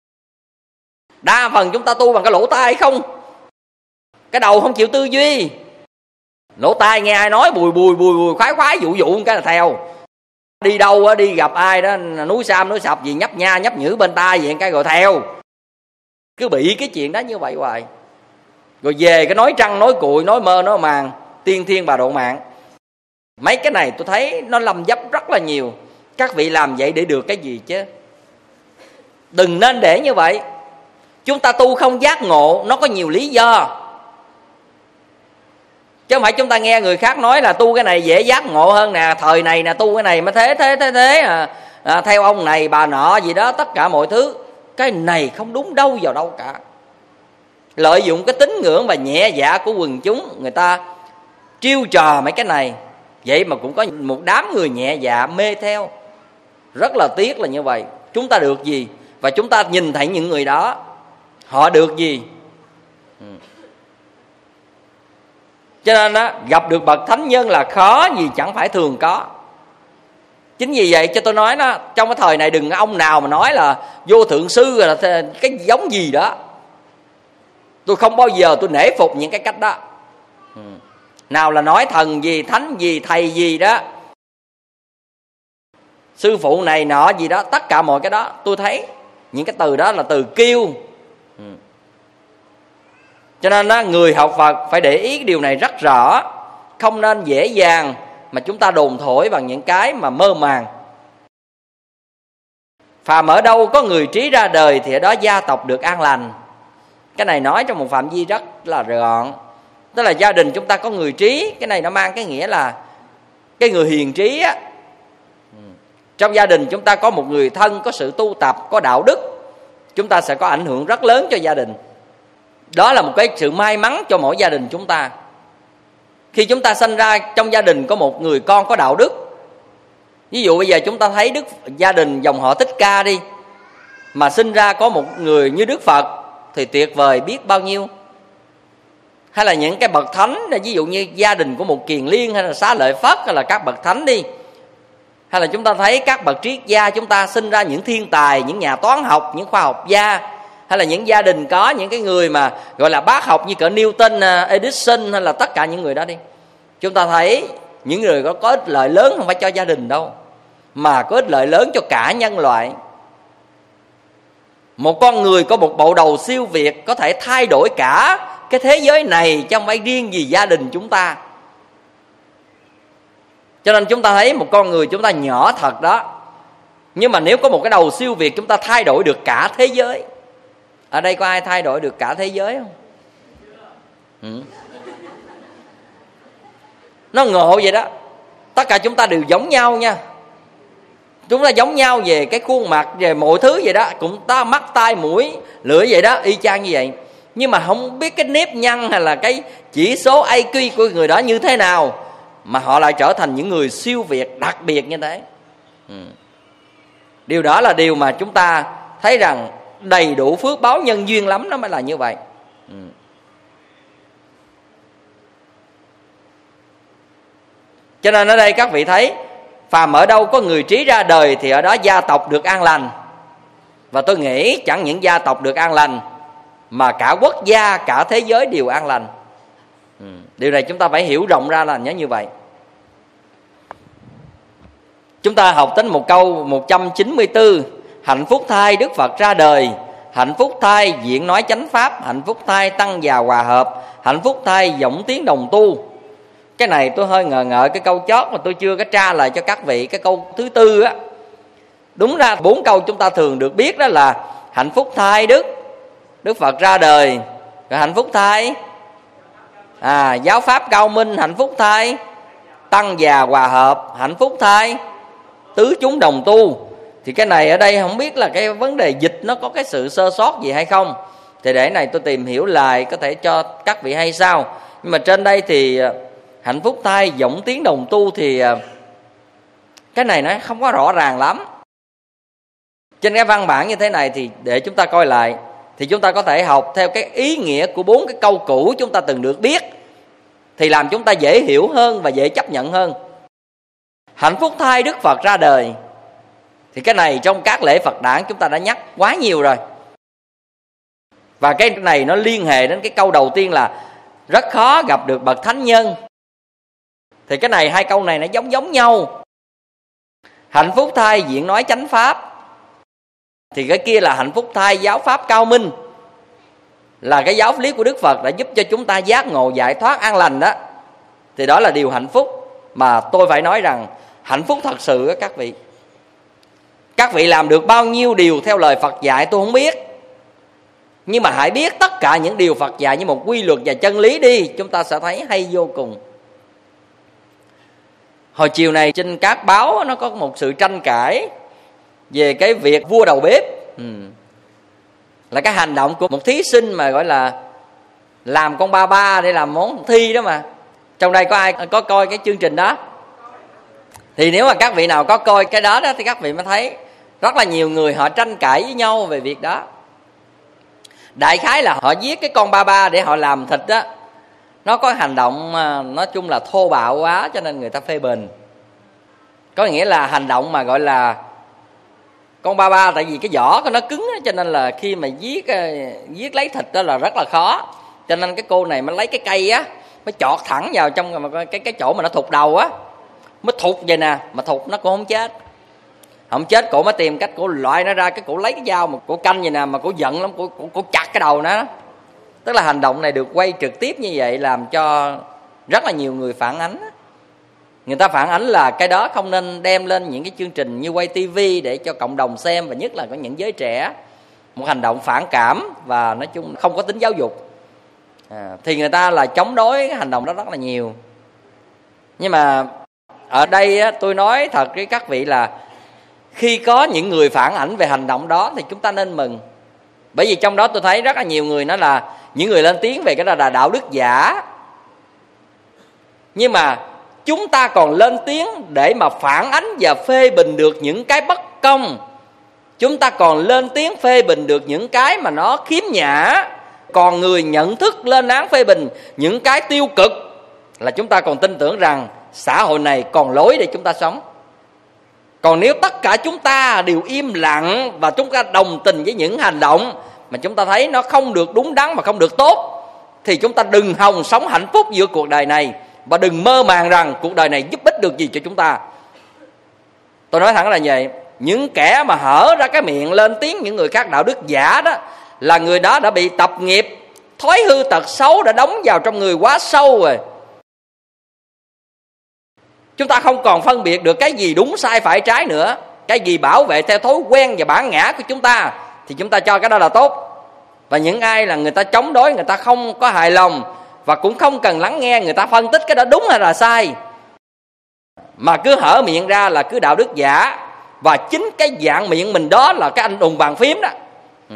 Đa phần chúng ta tu bằng cái lỗ tai không, cái đầu không chịu tư duy. Lỗ tai nghe ai nói bùi bùi bùi bùi khoái khoái dụ dụ cái là theo. Đi đâu á, đi gặp ai đó núi Sam núi Sập gì nhấp nha nhấp nhữ bên tai vậy cái rồi theo. Cứ bị cái chuyện đó như vậy hoài. Rồi về cái nói trăng nói cuội, nói mơ nói màng, tiên thiên bà độ mạng. Mấy cái này tôi thấy nó lầm dấp rất là nhiều. Các vị làm vậy để được cái gì chứ? Đừng nên để như vậy. Chúng ta tu không giác ngộ, nó có nhiều lý do. Chứ không phải chúng ta nghe người khác nói là tu cái này dễ giác ngộ hơn nè, thời này nè tu cái này mới thế thế thế thế à, à, theo ông này bà nọ gì đó, tất cả mọi thứ. Cái này không đúng đâu vào đâu cả. Lợi dụng cái tín ngưỡng và nhẹ dạ của quần chúng, người ta trêu trò mấy cái này. Vậy mà cũng có một đám người nhẹ dạ mê theo. Rất là tiếc là như vậy. Chúng ta được gì? Và chúng ta nhìn thấy những người đó, họ được gì? Ừ. Cho nên á, gặp được bậc thánh nhân là khó gì chẳng phải thường có. Chính vì vậy cho tôi nói đó, trong cái thời này đừng ông nào mà nói là vô thượng sư là cái giống gì đó. Tôi không bao giờ tôi nể phục những cái cách đó. Ừ. Nào là nói thần gì, thánh gì, thầy gì đó, sư phụ này nọ gì đó, tất cả mọi cái đó tôi thấy những cái từ đó là từ kiêu. Ừ. Cho nên đó, người học Phật phải để ý cái điều này rất rõ. Không nên dễ dàng mà chúng ta đồn thổi bằng những cái mà mơ màng. Phàm ở đâu có người trí ra đời thì ở đó gia tộc được an lành. Cái này nói trong một phạm vi rất là gọn. Tức là gia đình chúng ta có người trí. Cái này nó mang cái nghĩa là cái người hiền trí á. Trong gia đình chúng ta có một người thân có sự tu tập, có đạo đức, chúng ta sẽ có ảnh hưởng rất lớn cho gia đình. Đó là một cái sự may mắn cho mỗi gia đình chúng ta. Khi chúng ta sinh ra trong gia đình có một người con có đạo đức. Ví dụ bây giờ chúng ta thấy Đức gia đình dòng họ Thích Ca đi, mà sinh ra có một người như Đức Phật thì tuyệt vời biết bao nhiêu. Hay là những cái bậc thánh, ví dụ như gia đình của một Kiền Liên hay là Xá Lợi Phất hay là các bậc thánh đi. Hay là chúng ta thấy các bậc triết gia chúng ta sinh ra những thiên tài, những nhà toán học, những khoa học gia. Hay là những gia đình có những cái người mà gọi là bác học như cỡ Newton, Edison hay là tất cả những người đó đi. Chúng ta thấy những người có, có ích lợi lớn không phải cho gia đình đâu, mà có ích lợi lớn cho cả nhân loại. Một con người có một bộ đầu siêu việt có thể thay đổi cả cái thế giới này, chứ không phải riêng gì gia đình chúng ta. Cho nên chúng ta thấy một con người chúng ta nhỏ thật đó, nhưng mà nếu có một cái đầu siêu việt chúng ta thay đổi được cả thế giới. Ở đây có ai thay đổi được cả thế giới không? Ừ. Nó ngộ vậy đó. Tất cả chúng ta đều giống nhau nha. Chúng ta giống nhau về cái khuôn mặt, về mọi thứ vậy đó, cũng ta mắt tai mũi lưỡi vậy đó, y chang như vậy. Nhưng mà không biết cái nếp nhăn hay là cái chỉ số i kiu của người đó như thế nào mà họ lại trở thành những người siêu việt đặc biệt như thế. Ừ. Điều đó là điều mà chúng ta thấy rằng đầy đủ phước báo nhân duyên lắm, nó mới là như vậy. Ừ. Cho nên ở đây các vị thấy, phàm ở đâu có người trí ra đời thì ở đó gia tộc được an lành. Và tôi nghĩ chẳng những gia tộc được an lành mà cả quốc gia, cả thế giới đều an lành. Ừ. Điều này chúng ta phải hiểu rộng ra là nhớ như vậy. Chúng ta học đến một câu một trăm chín mươi tư. Hạnh phúc thay Đức Phật ra đời, hạnh phúc thay diễn nói chánh pháp, hạnh phúc thay tăng già hòa hợp, hạnh phúc thay giọng tiếng đồng tu. Cái này tôi hơi ngờ ngợ cái câu chót mà tôi chưa có tra lại cho các vị. Cái câu thứ tư á, đúng ra bốn câu chúng ta thường được biết đó là hạnh phúc thay Đức Đức Phật ra đời, rồi hạnh phúc thay à, giáo pháp cao minh, hạnh phúc thay tăng già hòa hợp, hạnh phúc thay tứ chúng đồng tu. Thì cái này ở đây không biết là cái vấn đề dịch nó có cái sự sơ sót gì hay không. Thì để này tôi tìm hiểu lại có thể cho các vị hay sao. Nhưng mà trên đây thì hạnh phúc thai dõng tiếng đồng tu thì cái này nó không có rõ ràng lắm. Trên cái văn bản như thế này thì để chúng ta coi lại, thì chúng ta có thể học theo cái ý nghĩa của bốn cái câu cũ chúng ta từng được biết, thì làm chúng ta dễ hiểu hơn và dễ chấp nhận hơn. Hạnh phúc thai Đức Phật ra đời, thì cái này trong các lễ Phật đản chúng ta đã nhắc quá nhiều rồi. Và cái này nó liên hệ đến cái câu đầu tiên là rất khó gặp được bậc thánh nhân. Thì cái này, hai câu này nó giống giống nhau. Hạnh phúc thai diễn nói chánh pháp, thì cái kia là hạnh phúc thai giáo pháp cao minh, là cái giáo lý của Đức Phật đã giúp cho chúng ta giác ngộ giải thoát an lành đó. Thì đó là điều hạnh phúc mà tôi phải nói rằng hạnh phúc thật sự đó các vị. Các vị làm được bao nhiêu điều theo lời Phật dạy tôi không biết, nhưng mà hãy biết tất cả những điều Phật dạy như một quy luật và chân lý đi, chúng ta sẽ thấy hay vô cùng. Hồi chiều này trên các báo nó có một sự tranh cãi về cái việc vua đầu bếp. ừ. Là cái hành động của một thí sinh mà gọi là làm con ba ba để làm món thi đó mà. Trong đây có ai có coi cái chương trình đó? Thì nếu mà các vị nào có coi cái đó, đó thì các vị mới thấy rất là nhiều người họ tranh cãi với nhau về việc đó. Đại khái là họ giết cái con ba ba để họ làm thịt đó. Nó có hành động nói chung là thô bạo quá cho nên người ta phê bình. Có nghĩa là hành động mà gọi là con ba ba, tại vì cái vỏ của nó cứng đó, cho nên là khi mà giết giết lấy thịt đó là rất là khó. Cho nên cái cô này mới lấy cái cây á, mới chọt thẳng vào trong cái cái chỗ mà nó thụt đầu á, mới thụt vậy nè, mà thụt nó cũng không chết. Không chết, cổ mới tìm cách cổ loại nó ra, cái cổ lấy cái dao mà cổ canh vậy nè, mà cổ giận lắm, cổ, cổ, cổ chặt cái đầu nó. Tức là hành động này được quay trực tiếp như vậy làm cho rất là nhiều người phản ánh. Người ta phản ánh là cái đó không nên đem lên những cái chương trình như quay tivi để cho cộng đồng xem, và nhất là có những giới trẻ. Một hành động phản cảm và nói chung không có tính giáo dục. À, thì người ta là chống đối cái hành động đó rất là nhiều. Nhưng mà ở đây á, tôi nói thật với các vị là khi có những người phản ảnh về hành động đó thì chúng ta nên mừng. Bởi vì trong đó tôi thấy rất là nhiều người nói là những người lên tiếng về cái đó là đạo đức giả. Nhưng mà chúng ta còn lên tiếng để mà phản ánh và phê bình được những cái bất công. Chúng ta còn lên tiếng phê bình được những cái mà nó khiếm nhã. Còn người nhận thức lên án phê bình những cái tiêu cực, là chúng ta còn tin tưởng rằng xã hội này còn lối để chúng ta sống. Còn nếu tất cả chúng ta đều im lặng và chúng ta đồng tình với những hành động mà chúng ta thấy nó không được đúng đắn và không được tốt, thì chúng ta đừng hòng sống hạnh phúc giữa cuộc đời này, và đừng mơ màng rằng cuộc đời này giúp ích được gì cho chúng ta. Tôi nói thẳng là vậy. Những kẻ mà hở ra cái miệng lên tiếng những người khác đạo đức giả đó, là người đó đã bị tập nghiệp thói hư tật xấu đã đóng vào trong người quá sâu rồi. Chúng ta không còn phân biệt được cái gì đúng sai phải trái nữa. Cái gì bảo vệ theo thói quen và bản ngã của chúng ta thì chúng ta cho cái đó là tốt. Và những ai là người ta chống đối, người ta không có hài lòng và cũng không cần lắng nghe người ta phân tích cái đó đúng hay là sai, mà cứ hở miệng ra là cứ đạo đức giả. Và chính cái dạng miệng mình đó là cái anh đùng bàn phím đó. ừ.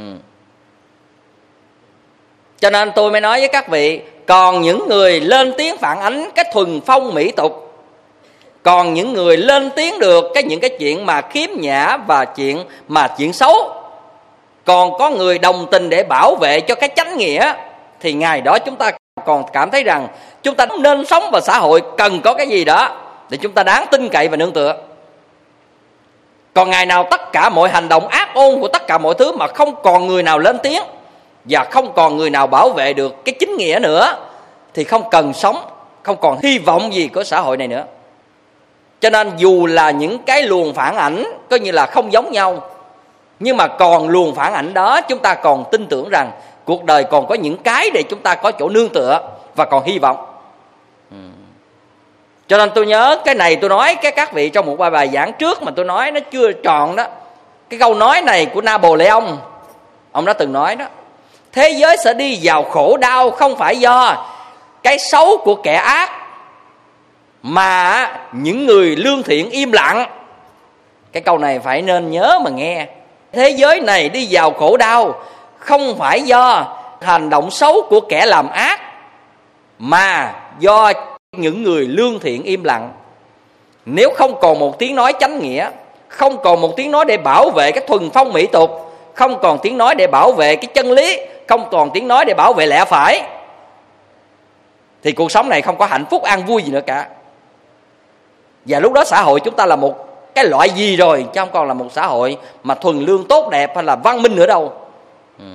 Cho nên tôi mới nói với các vị, còn những người lên tiếng phản ánh cái thuần phong mỹ tục, còn những người lên tiếng được cái những cái chuyện mà khiếm nhã và chuyện mà chuyện xấu, còn có người đồng tình để bảo vệ cho cái chánh nghĩa, thì ngày đó chúng ta còn cảm thấy rằng chúng ta nên sống vào xã hội cần có cái gì đó để chúng ta đáng tin cậy và nương tựa. Còn ngày nào tất cả mọi hành động ác ôn của tất cả mọi thứ mà không còn người nào lên tiếng và không còn người nào bảo vệ được cái chính nghĩa nữa, thì không cần sống, không còn hy vọng gì của xã hội này nữa. Cho nên dù là những cái luồng phản ảnh coi như là không giống nhau, nhưng mà còn luồng phản ảnh đó chúng ta còn tin tưởng rằng cuộc đời còn có những cái để chúng ta có chỗ nương tựa và còn hy vọng. ừ. Cho nên tôi nhớ cái này tôi nói cái các vị trong một bài bài giảng trước mà tôi nói nó chưa tròn đó. Cái câu nói này của Napoleon, ông đã từng nói đó: thế giới sẽ đi vào khổ đau không phải do cái xấu của kẻ ác, mà những người lương thiện im lặng. Cái câu này phải nên nhớ mà nghe. Thế giới này đi vào khổ đau không phải do hành động xấu của kẻ làm ác, mà do những người lương thiện im lặng. Nếu không còn một tiếng nói chánh nghĩa, không còn một tiếng nói để bảo vệ cái thuần phong mỹ tục, không còn tiếng nói để bảo vệ cái chân lý, không còn tiếng nói để bảo vệ lẽ phải, thì cuộc sống này không có hạnh phúc an vui gì nữa cả. Và lúc đó xã hội chúng ta là một cái loại gì rồi, chứ không còn là một xã hội mà thuần lương tốt đẹp hay là văn minh nữa đâu. ừ.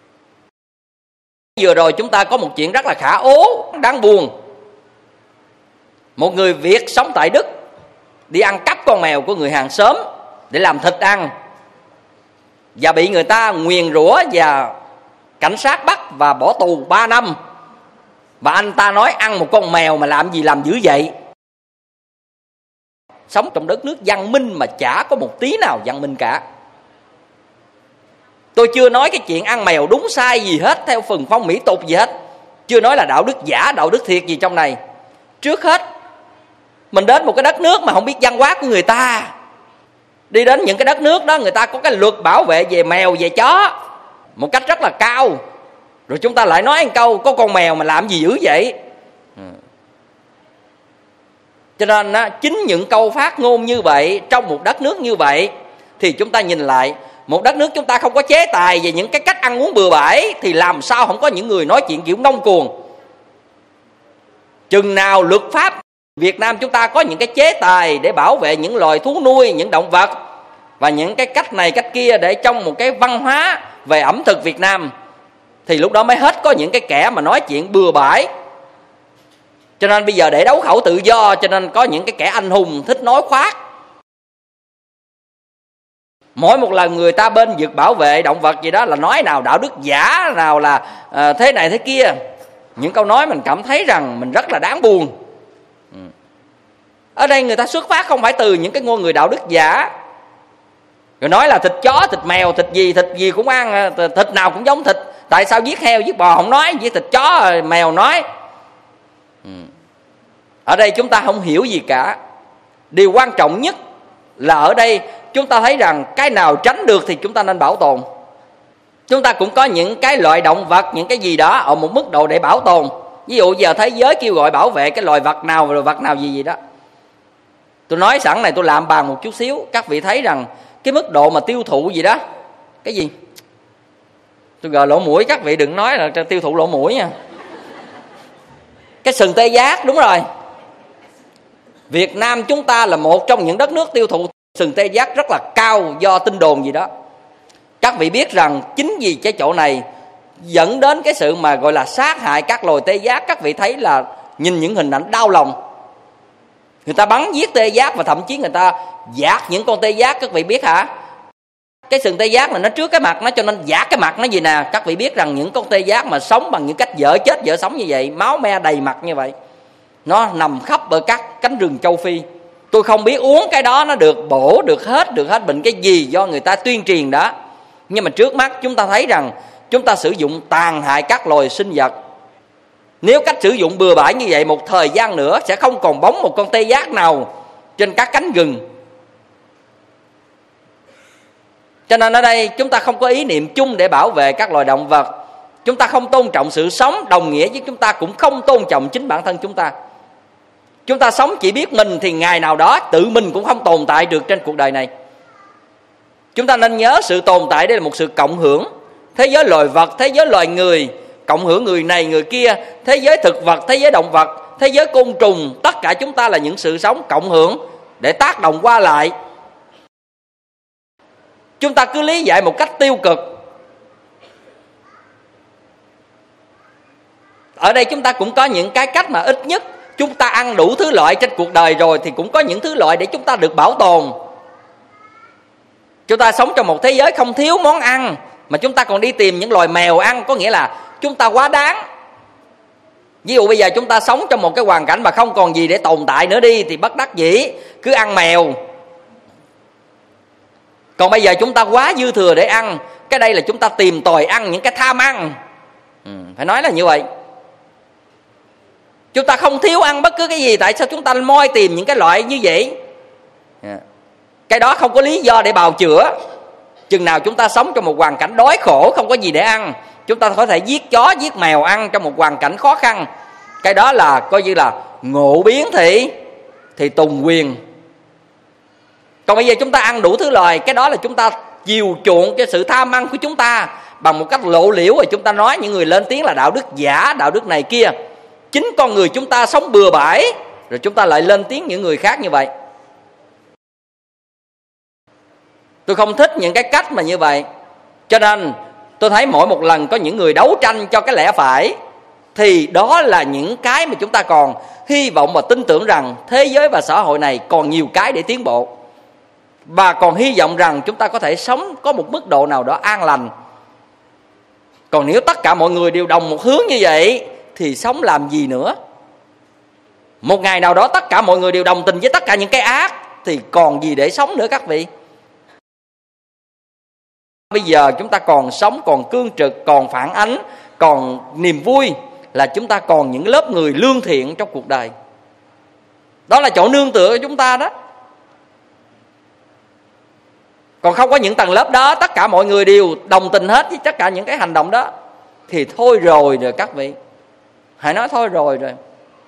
Vừa rồi chúng ta có một chuyện rất là khả ố, đáng buồn. Một người Việt sống tại Đức đi ăn cắp con mèo của người hàng xóm để làm thịt ăn, và bị người ta nguyền rủa và cảnh sát bắt và bỏ tù ba năm. Và anh ta nói ăn một con mèo mà làm gì làm dữ vậy. Sống trong đất nước văn minh mà chả có một tí nào văn minh cả. Tôi chưa nói cái chuyện ăn mèo đúng sai gì hết, theo phần phong mỹ tục gì hết, chưa nói là đạo đức giả, đạo đức thiệt gì trong này. Trước hết, mình đến một cái đất nước mà không biết văn hóa của người ta. Đi đến những cái đất nước đó, người ta có cái luật bảo vệ về mèo, về chó một cách rất là cao. Rồi chúng ta lại nói một câu, có con mèo mà làm gì dữ vậy. ừ. Cho nên á, chính những câu phát ngôn như vậy trong một đất nước như vậy, thì chúng ta nhìn lại, một đất nước chúng ta không có chế tài về những cái cách ăn uống bừa bãi, thì làm sao không có những người nói chuyện kiểu ngông cuồng. Chừng nào luật pháp Việt Nam chúng ta có những cái chế tài để bảo vệ những loài thú nuôi, những động vật, và những cái cách này cách kia để trong một cái văn hóa về ẩm thực Việt Nam, thì lúc đó mới hết có những cái kẻ mà nói chuyện bừa bãi. Cho nên bây giờ để đấu khẩu tự do, cho nên có những cái kẻ anh hùng thích nói khoác. Mỗi một lần người ta bên vực bảo vệ động vật gì đó là nói nào đạo đức giả, nào là à, thế này thế kia. Những câu nói mình cảm thấy rằng mình rất là đáng buồn. Ở đây người ta xuất phát không phải từ những cái ngôn người đạo đức giả, rồi nói là thịt chó, thịt mèo, thịt gì, thịt gì cũng ăn, thịt nào cũng giống thịt. Tại sao giết heo, giết bò không nói, giết thịt chó, mèo nói. Ở đây chúng ta không hiểu gì cả. Điều quan trọng nhất là ở đây chúng ta thấy rằng cái nào tránh được thì chúng ta nên bảo tồn. Chúng ta cũng có những cái loại động vật, những cái gì đó ở một mức độ để bảo tồn. Ví dụ giờ thế giới kêu gọi bảo vệ cái loài vật nào, loài vật nào gì gì đó. Tôi nói sẵn này, tôi làm bàn một chút xíu, các vị thấy rằng cái mức độ mà tiêu thụ gì đó, cái gì? Tôi gờ lỗ mũi, các vị đừng nói là tiêu thụ lỗ mũi nha. Cái sừng tê giác, đúng rồi. Việt Nam chúng ta là một trong những đất nước tiêu thụ sừng tê giác rất là cao do tin đồn gì đó. Các vị biết rằng chính vì cái chỗ này dẫn đến cái sự mà gọi là sát hại các loài tê giác. Các vị thấy là nhìn những hình ảnh đau lòng. Người ta bắn giết tê giác và thậm chí người ta dạt những con tê giác, các vị biết hả? Cái sừng tê giác là nó trước cái mặt nó, cho nên dạt cái mặt nó gì nè. Các vị biết rằng những con tê giác mà sống bằng những cách dở chết dở sống như vậy, máu me đầy mặt như vậy, nó nằm khắp ở các cánh rừng châu Phi. Tôi không biết uống cái đó nó được bổ, được hết, được hết bệnh cái gì do người ta tuyên truyền đó. Nhưng mà trước mắt chúng ta thấy rằng chúng ta sử dụng tàn hại các loài sinh vật. Nếu cách sử dụng bừa bãi như vậy, một thời gian nữa sẽ không còn bóng một con tê giác nào trên các cánh rừng. Cho nên ở đây chúng ta không có ý niệm chung để bảo vệ các loài động vật. Chúng ta không tôn trọng sự sống, đồng nghĩa với chúng ta cũng không tôn trọng chính bản thân chúng ta. Chúng ta sống chỉ biết mình thì ngày nào đó tự mình cũng không tồn tại được trên cuộc đời này. Chúng ta nên nhớ sự tồn tại đây là một sự cộng hưởng. Thế giới loài vật, thế giới loài người, cộng hưởng người này người kia, thế giới thực vật, thế giới động vật, thế giới côn trùng, tất cả chúng ta là những sự sống cộng hưởng để tác động qua lại. Chúng ta cứ lý giải một cách tiêu cực. Ở đây chúng ta cũng có những cái cách mà ít nhất chúng ta ăn đủ thứ loại trên cuộc đời rồi, thì cũng có những thứ loại để chúng ta được bảo tồn. Chúng ta sống trong một thế giới không thiếu món ăn, mà chúng ta còn đi tìm những loài mèo ăn, có nghĩa là chúng ta quá đáng. Ví dụ bây giờ chúng ta sống trong một cái hoàn cảnh mà không còn gì để tồn tại nữa đi, thì bất đắc dĩ cứ ăn mèo. Còn bây giờ chúng ta quá dư thừa để ăn, cái đây là chúng ta tìm tòi ăn những cái tham ăn. ừ, Phải nói là như vậy. Chúng ta không thiếu ăn bất cứ cái gì, tại sao chúng ta moi tìm những cái loại như vậy? yeah. Cái đó không có lý do để bào chữa. Chừng nào chúng ta sống trong một hoàn cảnh đói khổ, không có gì để ăn, chúng ta có thể giết chó giết mèo ăn trong một hoàn cảnh khó khăn, cái đó là coi như là ngộ biến thì thì tùng quyền. Còn bây giờ chúng ta ăn đủ thứ loài, cái đó là chúng ta chiều chuộng cái sự tham ăn của chúng ta bằng một cách lộ liễu, rồi chúng ta nói những người lên tiếng là đạo đức giả, đạo đức này kia. Chính con người chúng ta sống bừa bãi, rồi chúng ta lại lên tiếng những người khác như vậy. Tôi không thích những cái cách mà như vậy. Cho nên tôi thấy mỗi một lần có những người đấu tranh cho cái lẽ phải, thì đó là những cái mà chúng ta còn hy vọng và tin tưởng rằng thế giới và xã hội này còn nhiều cái để tiến bộ, và còn hy vọng rằng chúng ta có thể sống có một mức độ nào đó an lành. Còn nếu tất cả mọi người đều đồng một hướng như vậy thì sống làm gì nữa? Một ngày nào đó tất cả mọi người đều đồng tình với tất cả những cái ác thì còn gì để sống nữa các vị? Bây giờ chúng ta còn sống, còn cương trực, còn phản ánh, còn niềm vui là chúng ta còn những lớp người lương thiện trong cuộc đời. Đó là chỗ nương tựa của chúng ta đó. Còn không có những tầng lớp đó, tất cả mọi người đều đồng tình hết với tất cả những cái hành động đó, thì thôi rồi rồi các vị. Hãy nói thôi rồi rồi.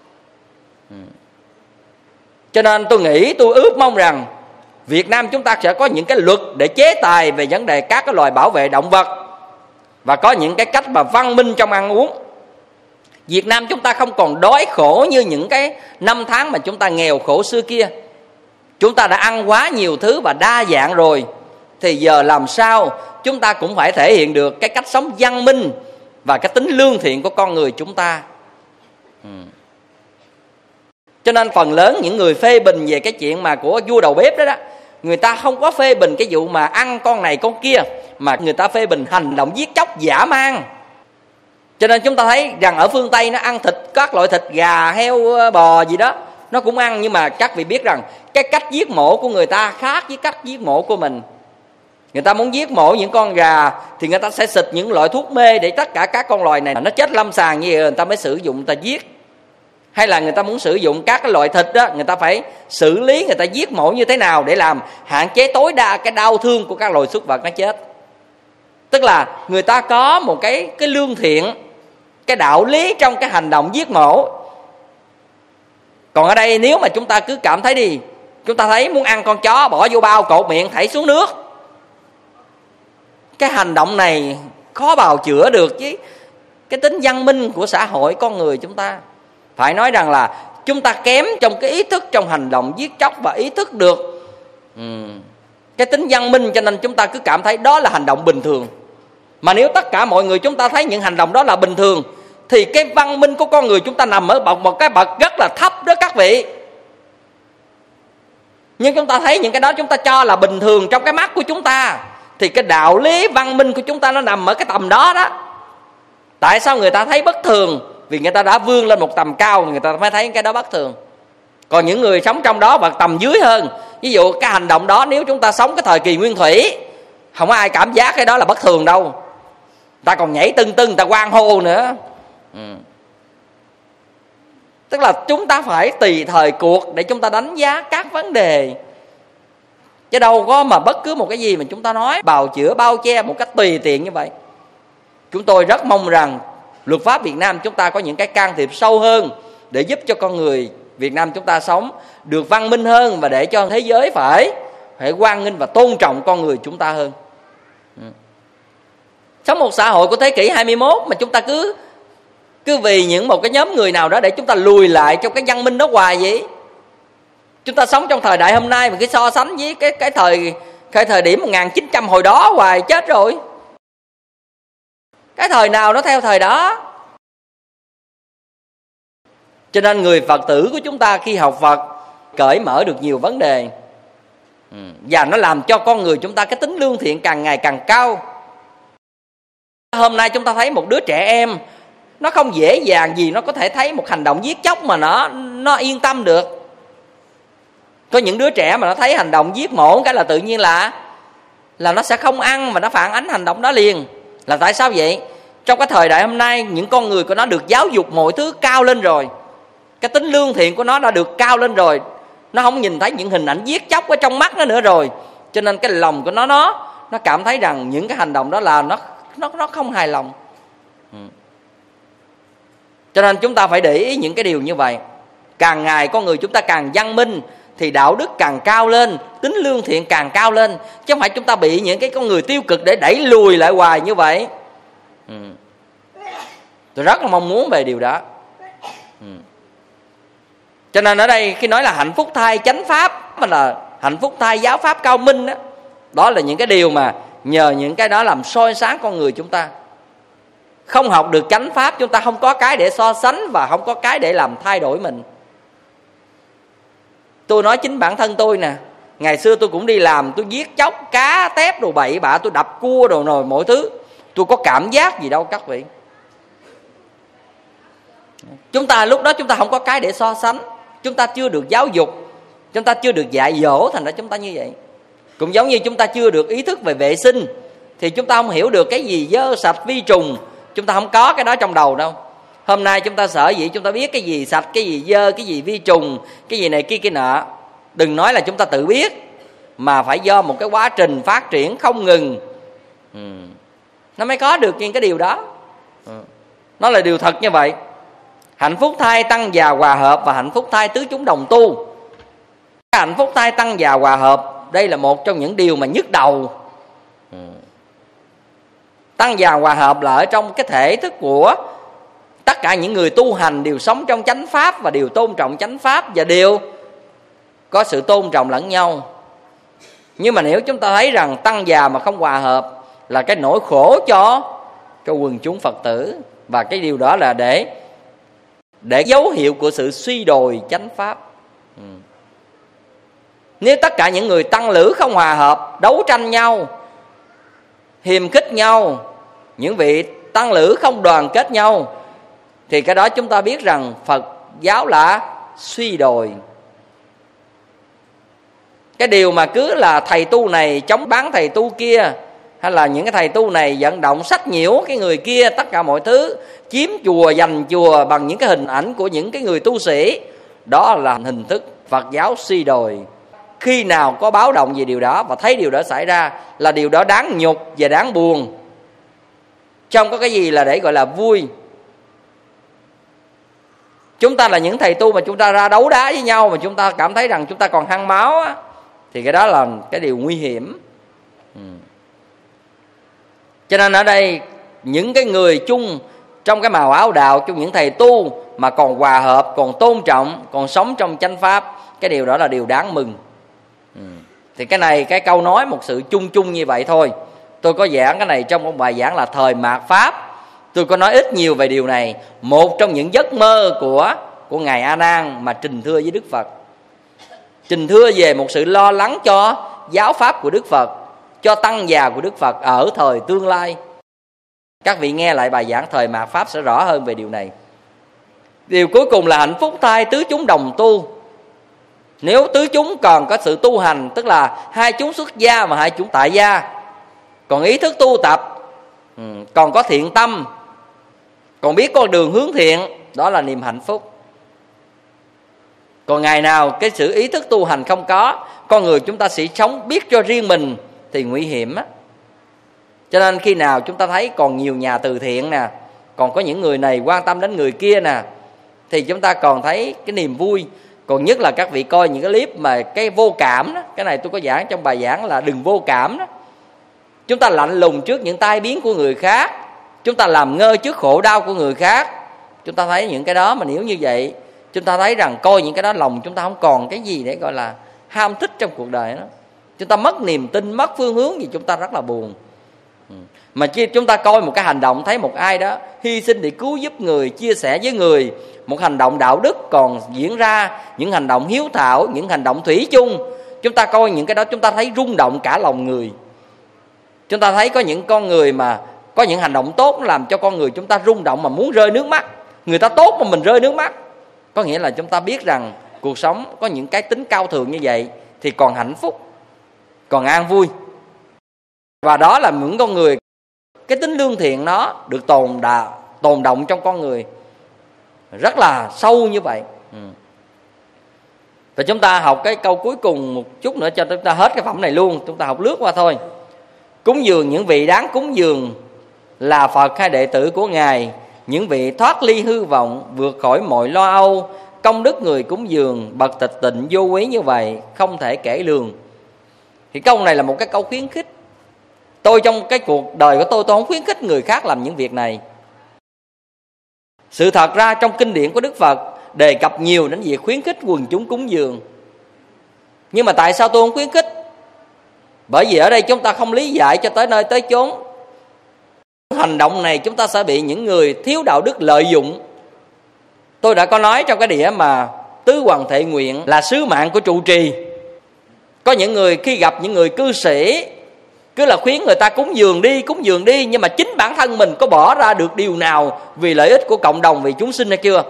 Cho nên tôi nghĩ, tôi ước mong rằng Việt Nam chúng ta sẽ có những cái luật để chế tài về vấn đề các cái loài bảo vệ động vật, và có những cái cách mà văn minh trong ăn uống. Việt Nam chúng ta không còn đói khổ như những cái năm tháng mà chúng ta nghèo khổ xưa kia. Chúng ta đã ăn quá nhiều thứ và đa dạng rồi, thì giờ làm sao chúng ta cũng phải thể hiện được cái cách sống văn minh và cái tính lương thiện của con người chúng ta. ừ. Cho nên phần lớn những người phê bình về cái chuyện mà của vua đầu bếp đó đó, người ta không có phê bình cái vụ mà ăn con này con kia, mà người ta phê bình hành động giết chóc dã man. Cho nên chúng ta thấy rằng ở phương Tây nó ăn thịt, các loại thịt gà, heo, bò gì đó nó cũng ăn, nhưng mà các vị biết rằng cái cách giết mổ của người ta khác với cách giết mổ của mình. Người ta muốn giết mổ những con gà thì người ta sẽ xịt những loại thuốc mê để tất cả các con loài này nó chết lâm sàng như vậy, người ta mới sử dụng, người ta giết. Hay là người ta muốn sử dụng các cái loại thịt đó, người ta phải xử lý, người ta giết mổ như thế nào để làm hạn chế tối đa cái đau thương của các loài súc vật nó chết. Tức là người ta có một cái, cái lương thiện, cái đạo lý trong cái hành động giết mổ. Còn ở đây nếu mà chúng ta cứ cảm thấy đi, chúng ta thấy muốn ăn con chó bỏ vô bao cột miệng thảy xuống nước, cái hành động này khó bào chữa được với cái tính văn minh của xã hội con người chúng ta. Phải nói rằng là chúng ta kém trong cái ý thức trong hành động giết chóc, và ý thức được um, cái tính văn minh, cho nên chúng ta cứ cảm thấy đó là hành động bình thường. Mà nếu tất cả mọi người chúng ta thấy những hành động đó là bình thường, thì cái văn minh của con người chúng ta nằm ở bậc một cái bậc rất là thấp đó các vị. Nhưng chúng ta thấy những cái đó chúng ta cho là bình thường trong cái mắt của chúng ta, thì cái đạo lý văn minh của chúng ta nó nằm ở cái tầm đó đó. Tại sao người ta thấy bất thường? Vì người ta đã vươn lên một tầm cao, người ta mới thấy cái đó bất thường. Còn những người sống trong đó và tầm dưới hơn, ví dụ cái hành động đó nếu chúng ta sống cái thời kỳ nguyên thủy, không có ai cảm giác cái đó là bất thường đâu. Ta còn nhảy tưng tưng, ta hoan hô nữa. ừ. Tức là chúng ta phải tùy thời cuộc để chúng ta đánh giá các vấn đề, chứ đâu có mà bất cứ một cái gì mà chúng ta nói bào chữa bao che một cách tùy tiện như vậy. Chúng tôi rất mong rằng luật pháp Việt Nam chúng ta có những cái can thiệp sâu hơn để giúp cho con người Việt Nam chúng ta sống được văn minh hơn, và để cho thế giới phải phải hoan nghênh và tôn trọng con người chúng ta hơn. ừ. Sống một xã hội của thế kỷ hai mươi mốt mà chúng ta cứ cứ vì những một cái nhóm người nào đó để chúng ta lùi lại trong cái văn minh đó hoài vậy. Chúng ta sống trong thời đại hôm nay mà cái so sánh với cái cái thời cái thời điểm một nghìn chín trăm hồi đó hoài, chết rồi. Cái thời nào nó theo thời đó. Cho nên người Phật tử của chúng ta khi học Phật cởi mở được nhiều vấn đề, và nó làm cho con người chúng ta cái tính lương thiện càng ngày càng cao. Hôm nay chúng ta thấy một đứa trẻ em, nó không dễ dàng gì nó có thể thấy một hành động giết chóc mà nó nó yên tâm được. Có những đứa trẻ mà nó thấy hành động giết mổ cái là tự nhiên là là nó sẽ không ăn, mà nó phản ánh hành động đó liền. Là tại sao vậy? Trong cái thời đại hôm nay, những con người của nó được giáo dục mọi thứ cao lên rồi, cái tính lương thiện của nó đã được cao lên rồi, Nó không nhìn thấy những hình ảnh giết chóc ở trong mắt nó nữa rồi. Cho nên cái lòng của nó nó nó cảm thấy rằng những cái hành động đó là nó nó nó không hài lòng. Ừ. Cho nên chúng ta phải để ý những cái điều như vậy. Càng ngày con người chúng ta càng văn minh thì đạo đức càng cao lên, tính lương thiện càng cao lên, chứ không phải chúng ta bị những cái con người tiêu cực để đẩy lùi lại hoài như vậy. Ừ. Tôi rất là mong muốn về điều đó. Ừ. Cho nên ở đây khi nói là hạnh phúc thai chánh pháp, mà là hạnh phúc thai giáo pháp cao minh đó, đó là những cái điều mà nhờ những cái đó làm soi sáng con người chúng ta. Không học được chánh pháp, chúng ta không có cái để so sánh và không có cái để làm thay đổi mình. Tôi nói chính bản thân tôi nè, ngày xưa tôi cũng đi làm, tôi giết chóc cá tép đồ bậy bạ, tôi đập cua đồ nồi mọi thứ. Tôi có cảm giác gì đâu các vị. Chúng ta lúc đó chúng ta không có cái để so sánh, chúng ta chưa được giáo dục, chúng ta chưa được dạy dỗ, thành ra chúng ta như vậy. Cũng giống như chúng ta chưa được ý thức về vệ sinh, thì chúng ta không hiểu được cái gì dơ sạch vi trùng, chúng ta không có cái đó trong đầu đâu. Hôm nay chúng ta sợ gì chúng ta biết cái gì sạch, cái gì dơ, cái gì vi trùng, cái gì này kia kia nọ. Đừng nói là chúng ta tự biết, mà phải do một cái quá trình phát triển không ngừng, ừ. nó mới có được những cái điều đó. ừ. Nó là điều thật như vậy. Hạnh phúc thai tăng già hòa hợp và hạnh phúc thai tứ chúng đồng tu. Hạnh phúc thai tăng già hòa hợp, đây là một trong những điều mà nhức đầu. ừ. Tăng già hòa hợp là ở trong cái thể thức của tất cả những người tu hành đều sống trong chánh pháp và đều tôn trọng chánh pháp và đều có sự tôn trọng lẫn nhau. Nhưng mà nếu chúng ta thấy rằng tăng già mà không hòa hợp là cái nỗi khổ cho cho quần chúng Phật tử, và cái điều đó là để để dấu hiệu của sự suy đồi chánh pháp. ừ. Nếu tất cả những người tăng lữ không hòa hợp, đấu tranh nhau, hiềm khích nhau, những vị tăng lữ không đoàn kết nhau, thì cái đó chúng ta biết rằng Phật giáo là suy đồi. Cái điều mà cứ là thầy tu này chống bán thầy tu kia, hay là những cái thầy tu này vận động sách nhiễu cái người kia, tất cả mọi thứ, chiếm chùa, giành chùa bằng những cái hình ảnh của những cái người tu sĩ, đó là hình thức Phật giáo suy đồi. Khi nào có báo động về điều đó và thấy điều đó xảy ra là điều đó đáng nhục và đáng buồn, chứ không có cái gì là để gọi là vui. Chúng ta là những thầy tu mà chúng ta ra đấu đá với nhau mà chúng ta cảm thấy rằng chúng ta còn hăng máu á, thì cái đó là cái điều nguy hiểm. ừ. Cho nên ở đây những cái người chung trong cái màu áo đạo, trong những thầy tu mà còn hòa hợp, còn tôn trọng, còn sống trong chánh pháp, cái điều đó là điều đáng mừng. ừ. Thì cái này, cái câu nói một sự chung chung như vậy thôi. Tôi có giảng cái này trong một bài giảng là thời mạt pháp. Tôi có nói ít nhiều về điều này. Một trong những giấc mơ của của ngài A Nan mà trình thưa với Đức Phật, trình thưa về một sự lo lắng cho giáo pháp của Đức Phật, cho tăng già của Đức Phật ở thời tương lai. Các vị nghe lại bài giảng thời mạt pháp sẽ rõ hơn về điều này. Điều cuối cùng là hạnh phúc thai tứ chúng đồng tu. Nếu tứ chúng còn có sự tu hành, tức là hai chúng xuất gia và hai chúng tại gia, còn ý thức tu tập, còn có thiện tâm, còn biết con đường hướng thiện, đó là niềm hạnh phúc. Còn ngày nào cái sự ý thức tu hành không có, con người chúng ta sẽ sống biết cho riêng mình thì nguy hiểm á. Cho nên khi nào chúng ta thấy còn nhiều nhà từ thiện nè, còn có những người này quan tâm đến người kia nè, thì chúng ta còn thấy cái niềm vui. Còn nhất là các vị coi những cái clip mà cái vô cảm đó, cái này tôi có giảng trong bài giảng là đừng vô cảm đó. Chúng ta lạnh lùng trước những tai biến của người khác, chúng ta làm ngơ trước khổ đau của người khác. Chúng ta thấy những cái đó mà nếu như vậy, chúng ta thấy rằng coi những cái đó lòng chúng ta không còn cái gì để gọi là ham thích trong cuộc đời đó. Chúng ta mất niềm tin, mất phương hướng gì, chúng ta rất là buồn. Mà khi chúng ta coi một cái hành động, thấy một ai đó hy sinh để cứu giúp người, chia sẻ với người, một hành động đạo đức còn diễn ra, những hành động hiếu thảo, những hành động thủy chung, chúng ta coi những cái đó chúng ta thấy rung động cả lòng người. Chúng ta thấy có những con người mà có những hành động tốt làm cho con người chúng ta rung động mà muốn rơi nước mắt. Người ta tốt mà mình rơi nước mắt, có nghĩa là chúng ta biết rằng cuộc sống có những cái tính cao thượng như vậy thì còn hạnh phúc, còn an vui. Và đó là những con người, cái tính lương thiện nó được tồn đà, tồn động trong con người rất là sâu như vậy. ừ. Và chúng ta học cái câu cuối cùng một chút nữa cho chúng ta hết cái phẩm này luôn. Chúng ta học lướt qua thôi. Cúng dường những vị đáng cúng dường là Phật hay đệ tử của Ngài, những vị thoát ly hư vọng, vượt khỏi mọi lo âu. Công đức người cúng dường bậc tịch tịnh vô quý như vậy không thể kể lường. Thì câu này là một cái câu khuyến khích. Tôi trong cái cuộc đời của tôi, tôi không khuyến khích người khác làm những việc này. Sự thật ra trong kinh điển của Đức Phật đề cập nhiều đến việc khuyến khích quần chúng cúng dường. Nhưng mà tại sao tôi không khuyến khích? Bởi vì ở đây chúng ta không lý giải cho tới nơi tới chốn. Hành động này chúng ta sẽ bị những người thiếu đạo đức lợi dụng. Tôi đã có nói trong cái đĩa mà tứ hoàng thệ nguyện là sứ mạng của trụ trì. Có những người khi gặp những người cư sĩ cứ là khuyến người ta cúng dường đi, cúng dường đi, nhưng mà chính bản thân mình có bỏ ra được điều nào vì lợi ích của cộng đồng, vì chúng sinh hay chưa?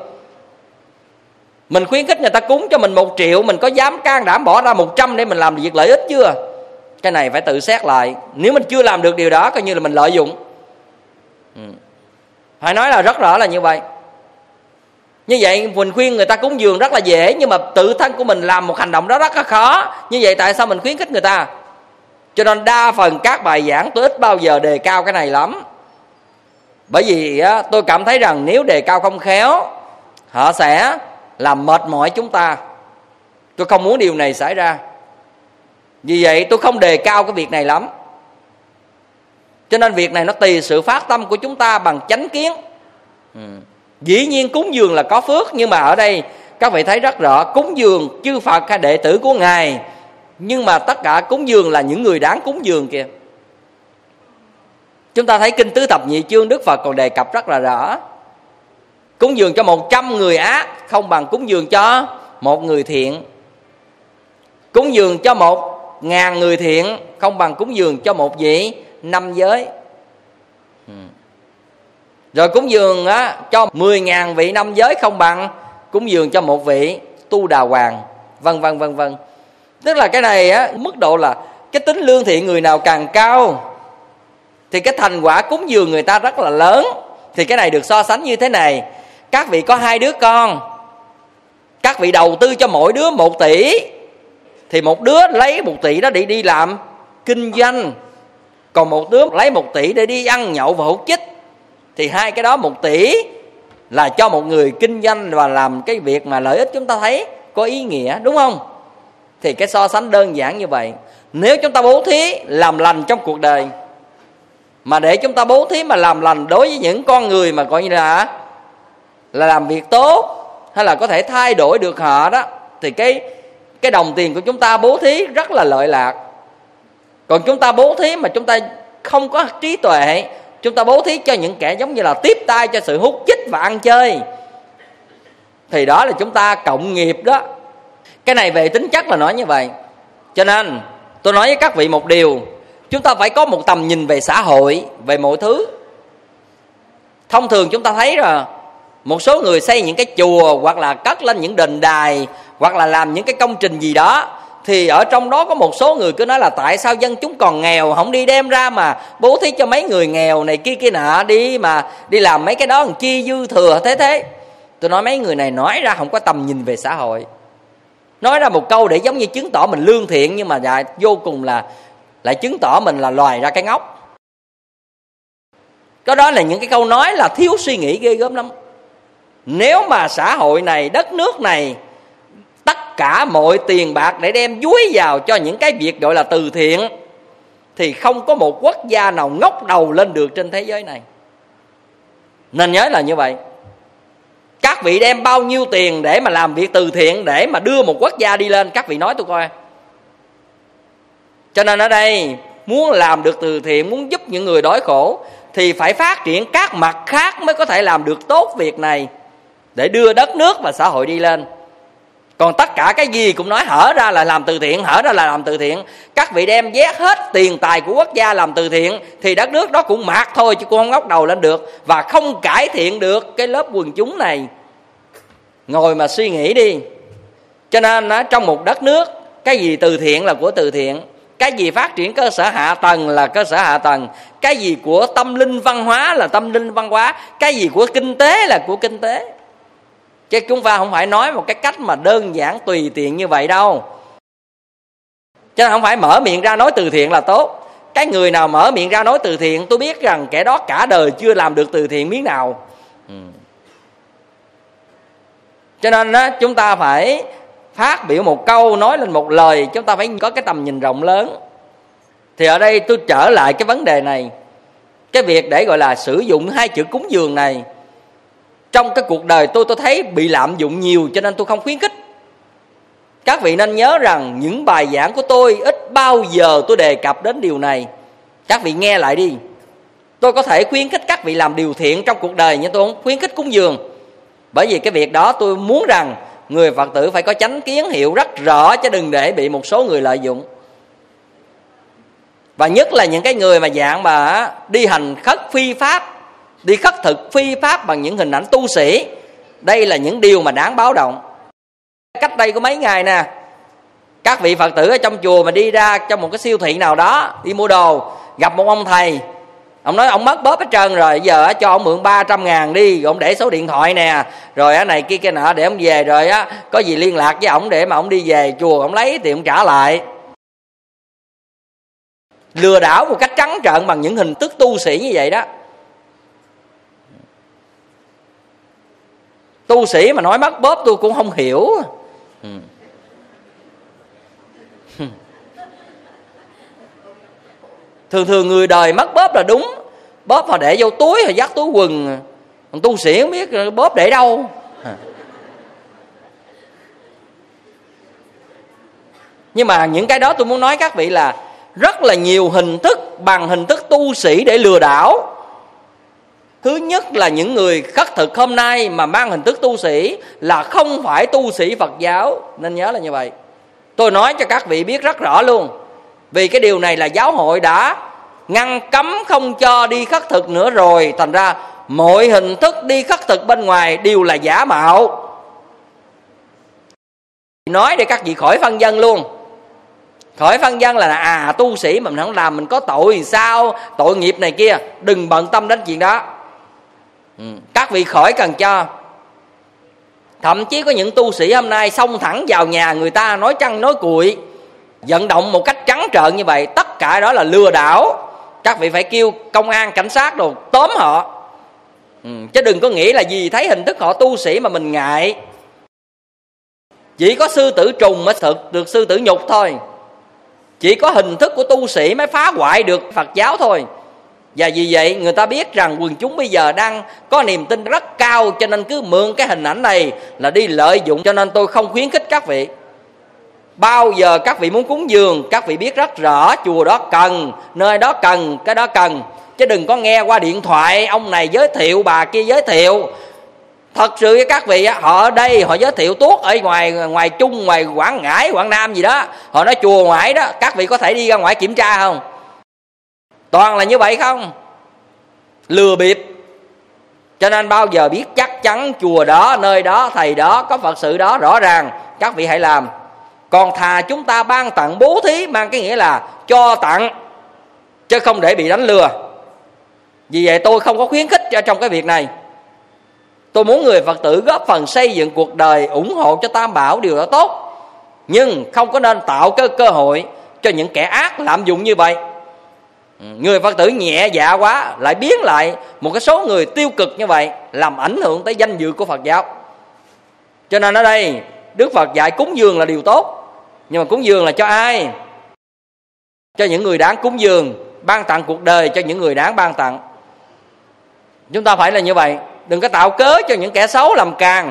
Mình khuyến khích người ta cúng cho mình một triệu, mình có dám can đảm bỏ ra một trăm để mình làm việc lợi ích chưa? Cái này phải tự xét lại. Nếu mình chưa làm được điều đó coi như là mình lợi dụng. ừ. Phải nói là rất rõ là như vậy. Như vậy mình khuyên người ta cúng dường rất là dễ, nhưng mà tự thân của mình làm một hành động đó rất là khó. Như vậy tại sao mình khuyến khích người ta? Cho nên đa phần các bài giảng tôi ít bao giờ đề cao cái này lắm. Bởi vì á, tôi cảm thấy rằng nếu đề cao không khéo, họ sẽ làm mệt mỏi chúng ta. Tôi không muốn điều này xảy ra. Vì vậy tôi không đề cao cái việc này lắm. Cho nên việc này nó tùy sự phát tâm của chúng ta bằng chánh kiến. ừ. Dĩ nhiên cúng dường là có phước, nhưng mà ở đây các vị thấy rất rõ, cúng dường chư Phật hay đệ tử của Ngài, nhưng mà tất cả cúng dường là những người đáng cúng dường kìa. Chúng ta thấy kinh Tứ Thập Nhị Chương Đức Phật còn đề cập rất là rõ. Cúng dường cho một trăm người ác không bằng cúng dường cho một người thiện. Cúng dường cho một ngàn người thiện không bằng cúng dường cho một vị năm giới. ừ. Rồi cúng dường á, cho mười ngàn vị năm giới không bằng cúng dường cho một vị tu đà hoàng, vân vân vân vân. Tức là cái này á, mức độ là cái tính lương thiện người nào càng cao thì cái thành quả cúng dường người ta rất là lớn. Thì cái này được so sánh như thế này. Các vị có hai đứa con, các vị đầu tư cho mỗi đứa một tỷ, thì một đứa lấy một tỷ đó để đi làm kinh doanh, còn một đứa lấy một tỷ để đi ăn nhậu và hút chích. Thì hai cái đó một tỷ là cho một người kinh doanh và làm cái việc mà lợi ích chúng ta thấy có ý nghĩa, đúng không? Thì cái so sánh đơn giản như vậy. Nếu chúng ta bố thí làm lành trong cuộc đời, mà để chúng ta bố thí mà làm lành đối với những con người mà coi như là là làm việc tốt, hay là có thể thay đổi được họ đó, thì cái cái đồng tiền của chúng ta bố thí rất là lợi lạc. Còn chúng ta bố thí mà chúng ta không có trí tuệ, chúng ta bố thí cho những kẻ giống như là tiếp tay cho sự hút chích và ăn chơi, thì đó là chúng ta cộng nghiệp đó. Cái này về tính chất là nói như vậy. Cho nên tôi nói với các vị một điều, chúng ta phải có một tầm nhìn về xã hội, về mọi thứ. Thông thường chúng ta thấy rồi, một số người xây những cái chùa, hoặc là cất lên những đền đài, hoặc là làm những cái công trình gì đó, thì ở trong đó có một số người cứ nói là tại sao dân chúng còn nghèo không đi đem ra mà bố thí cho mấy người nghèo này kia kia nọ, đi mà đi làm mấy cái đó làm chi dư thừa thế thế. Tôi nói mấy người này nói ra không có tầm nhìn về xã hội, nói ra một câu để giống như chứng tỏ mình lương thiện, nhưng mà lại vô cùng là lại chứng tỏ mình là loài ra cái ngốc. Cái đó là những cái câu nói là thiếu suy nghĩ ghê gớm lắm. Nếu mà xã hội này, đất nước này, tất cả mọi tiền bạc để đem dúi vào cho những cái việc gọi là từ thiện, thì không có một quốc gia nào ngóc đầu lên được trên thế giới này. Nên nhớ là như vậy. Các vị đem bao nhiêu tiền để mà làm việc từ thiện, để mà đưa một quốc gia đi lên, các vị nói tôi coi. Cho nên ở đây muốn làm được từ thiện, muốn giúp những người đói khổ, thì phải phát triển các mặt khác mới có thể làm được tốt việc này, để đưa đất nước và xã hội đi lên. Còn tất cả cái gì cũng nói hở ra là làm từ thiện, hở ra là làm từ thiện. Các vị đem vét hết tiền tài của quốc gia làm từ thiện, thì đất nước đó cũng mạt thôi, chứ cũng không ngóc đầu lên được, và không cải thiện được cái lớp quần chúng này. Ngồi mà suy nghĩ đi. Cho nên trong một đất nước, cái gì từ thiện là của từ thiện, cái gì phát triển cơ sở hạ tầng là cơ sở hạ tầng, cái gì của tâm linh văn hóa là tâm linh văn hóa, cái gì của kinh tế là của kinh tế. Chứ chúng ta không phải nói một cái cách mà đơn giản tùy tiện như vậy đâu. Chứ không phải mở miệng ra nói từ thiện là tốt. Cái người nào mở miệng ra nói từ thiện, tôi biết rằng kẻ đó cả đời chưa làm được từ thiện miếng nào. ừ. Cho nên đó, chúng ta phải phát biểu một câu, nói lên một lời, chúng ta phải có cái tầm nhìn rộng lớn. Thì ở đây tôi trở lại cái vấn đề này, cái việc để gọi là sử dụng hai chữ cúng dường này trong cái cuộc đời tôi tôi thấy bị lạm dụng nhiều, cho nên tôi không khuyến khích. Các vị nên nhớ rằng những bài giảng của tôi ít bao giờ tôi đề cập đến điều này. Các vị nghe lại đi. Tôi có thể khuyến khích các vị làm điều thiện trong cuộc đời, nhưng tôi không khuyến khích cúng dường. Bởi vì cái việc đó tôi muốn rằng người Phật tử phải có chánh kiến, hiểu rất rõ, chứ đừng để bị một số người lợi dụng. Và nhất là những cái người mà dạng mà đi hành khất phi pháp, đi khất thực phi pháp bằng những hình ảnh tu sĩ. Đây là những điều mà đáng báo động. Cách đây có mấy ngày nè, các vị Phật tử ở trong chùa mà đi ra trong một cái siêu thị nào đó đi mua đồ, gặp một ông thầy. Ông nói ông mất bóp hết trơn rồi, giờ cho ông mượn ba trăm ngàn đi, ông để số điện thoại nè, rồi á này kia kia nọ để ông về, rồi á có gì liên lạc với ông để mà ông đi về chùa ông lấy thì ông trả lại. Lừa đảo một cách trắng trợn bằng những hình thức tu sĩ như vậy đó. Tu sĩ mà nói mất bóp tôi cũng không hiểu. ừ. Thường thường người đời mất bóp là đúng. Bóp họ để vô túi, họ dắt túi quần. Còn tu sĩ không biết bóp để đâu. Nhưng mà những cái đó tôi muốn nói các vị là rất là nhiều hình thức bằng hình thức tu sĩ để lừa đảo. Thứ nhất là những người khất thực hôm nay mà mang hình thức tu sĩ là không phải tu sĩ Phật giáo. Nên nhớ là như vậy. Tôi nói cho các vị biết rất rõ luôn. Vì cái điều này là giáo hội đã ngăn cấm không cho đi khất thực nữa rồi. Thành ra mọi hình thức đi khất thực bên ngoài đều là giả mạo. Nói để các vị khỏi phân vân luôn. Khỏi phân vân là à tu sĩ mà mình không làm mình có tội thì sao, tội nghiệp này kia. Đừng bận tâm đến chuyện đó. ừ. Các vị khỏi cần cho. Thậm chí có những tu sĩ hôm nay xông thẳng vào nhà người ta nói trăng nói cuội, vận động một cách trắng trợn như vậy. Tất cả đó là lừa đảo. Các vị phải kêu công an cảnh sát đồ tóm họ. ừ. Chứ đừng có nghĩ là gì thấy hình thức họ tu sĩ mà mình ngại. Chỉ có sư tử trùng mới thực được sư tử nhục thôi. Chỉ có hình thức của tu sĩ mới phá hoại được Phật giáo thôi. Và vì vậy người ta biết rằng quần chúng bây giờ đang có niềm tin rất cao, cho nên cứ mượn cái hình ảnh này là đi lợi dụng. Cho nên tôi không khuyến khích các vị. Bao giờ các vị muốn cúng dường, các vị biết rất rõ chùa đó cần, nơi đó cần, cái đó cần. Chứ đừng có nghe qua điện thoại ông này giới thiệu, bà kia giới thiệu. Thật sự với các vị, họ ở đây họ giới thiệu tuốt ở ngoài ngoài Trung, ngoài Quảng Ngãi, Quảng Nam gì đó. Họ nói chùa ngoại đó, các vị có thể đi ra ngoài kiểm tra không? Toàn là như vậy không? Lừa bịp. Cho nên bao giờ biết chắc chắn chùa đó, nơi đó, thầy đó, có Phật sự đó rõ ràng, các vị hãy làm. Còn thà chúng ta ban tặng bố thí, mang cái nghĩa là cho tặng, chứ không để bị đánh lừa. Vì vậy tôi không có khuyến khích trong cái việc này. Tôi muốn người Phật tử góp phần xây dựng cuộc đời, ủng hộ cho Tam Bảo, điều đó tốt. Nhưng không có nên tạo cái cơ hội cho những kẻ ác lạm dụng như vậy. Người Phật tử nhẹ dạ quá lại biến lại một cái số người tiêu cực như vậy, làm ảnh hưởng tới danh dự của Phật giáo. Cho nên ở đây Đức Phật dạy cúng dường là điều tốt. Nhưng mà cúng dường là cho ai? Cho những người đáng cúng dường. Ban tặng cuộc đời cho những người đáng ban tặng. Chúng ta phải là như vậy. Đừng có tạo cớ cho những kẻ xấu làm càng.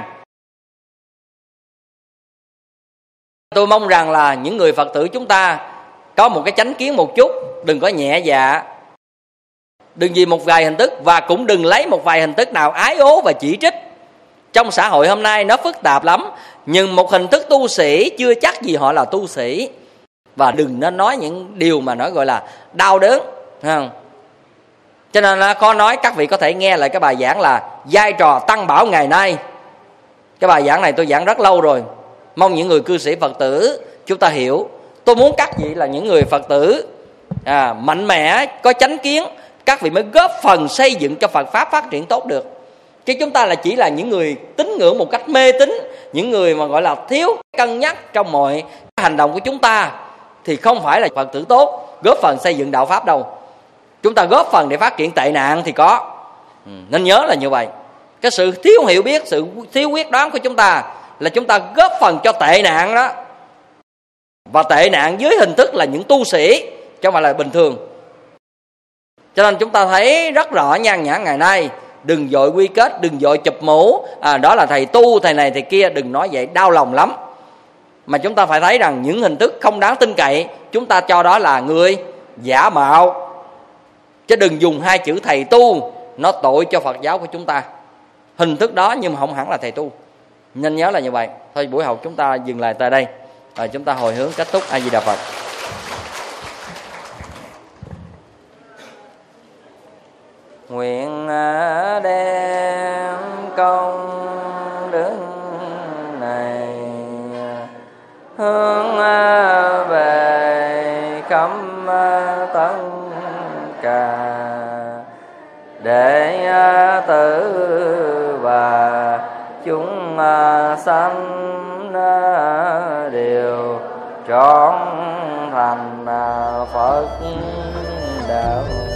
Tôi mong rằng là những người Phật tử chúng ta có một cái chánh kiến một chút. Đừng có nhẹ dạ. Đừng vì một vài hình thức, và cũng đừng lấy một vài hình thức nào ái ố và chỉ trích. Trong xã hội hôm nay nó phức tạp lắm. Nhưng một hình thức tu sĩ chưa chắc gì họ là tu sĩ. Và đừng nên nói những điều mà nó gọi là đau đớn, không? Cho nên là khó nói, các vị có thể nghe lại cái bài giảng là vai trò Tăng Bảo ngày nay. Cái bài giảng này tôi giảng rất lâu rồi. Mong những người cư sĩ Phật tử chúng ta hiểu. Tôi muốn các vị là những người Phật tử à, mạnh mẽ, có chánh kiến. Các vị mới góp phần xây dựng cho Phật Pháp phát triển tốt được. chứ chúng ta là chỉ là những người tín ngưỡng một cách mê tín, những người mà gọi là thiếu cân nhắc trong mọi hành động của chúng ta, thì không phải là Phật tử tốt, góp phần xây dựng đạo Pháp đâu. Chúng ta góp phần để phát triển tệ nạn thì có. Ừ, nên nhớ là như vậy. Cái sự thiếu hiểu biết, sự thiếu quyết đoán của chúng ta là chúng ta góp phần cho tệ nạn đó. Và tệ nạn dưới hình thức là những tu sĩ, chứ không phải là bình thường. Cho nên chúng ta thấy rất rõ nhan nhã ngày nay, đừng vội quy kết, đừng vội chụp mũ, à, đó là thầy tu, thầy này thầy kia, đừng nói vậy, đau lòng lắm. Mà chúng ta phải thấy rằng những hình thức không đáng tin cậy, chúng ta cho đó là người giả mạo. Chứ đừng dùng hai chữ thầy tu, nó tội cho Phật giáo của chúng ta. Hình thức đó nhưng mà không hẳn là thầy tu. Nên nhớ là như vậy. Thôi buổi học chúng ta dừng lại tại đây, rồi chúng ta hồi hướng kết thúc. A Di Đà Phật. Nguyện đem công đức này hướng về khắp tất cả đệ tử và chúng sanh đều trọn thành Phật đạo.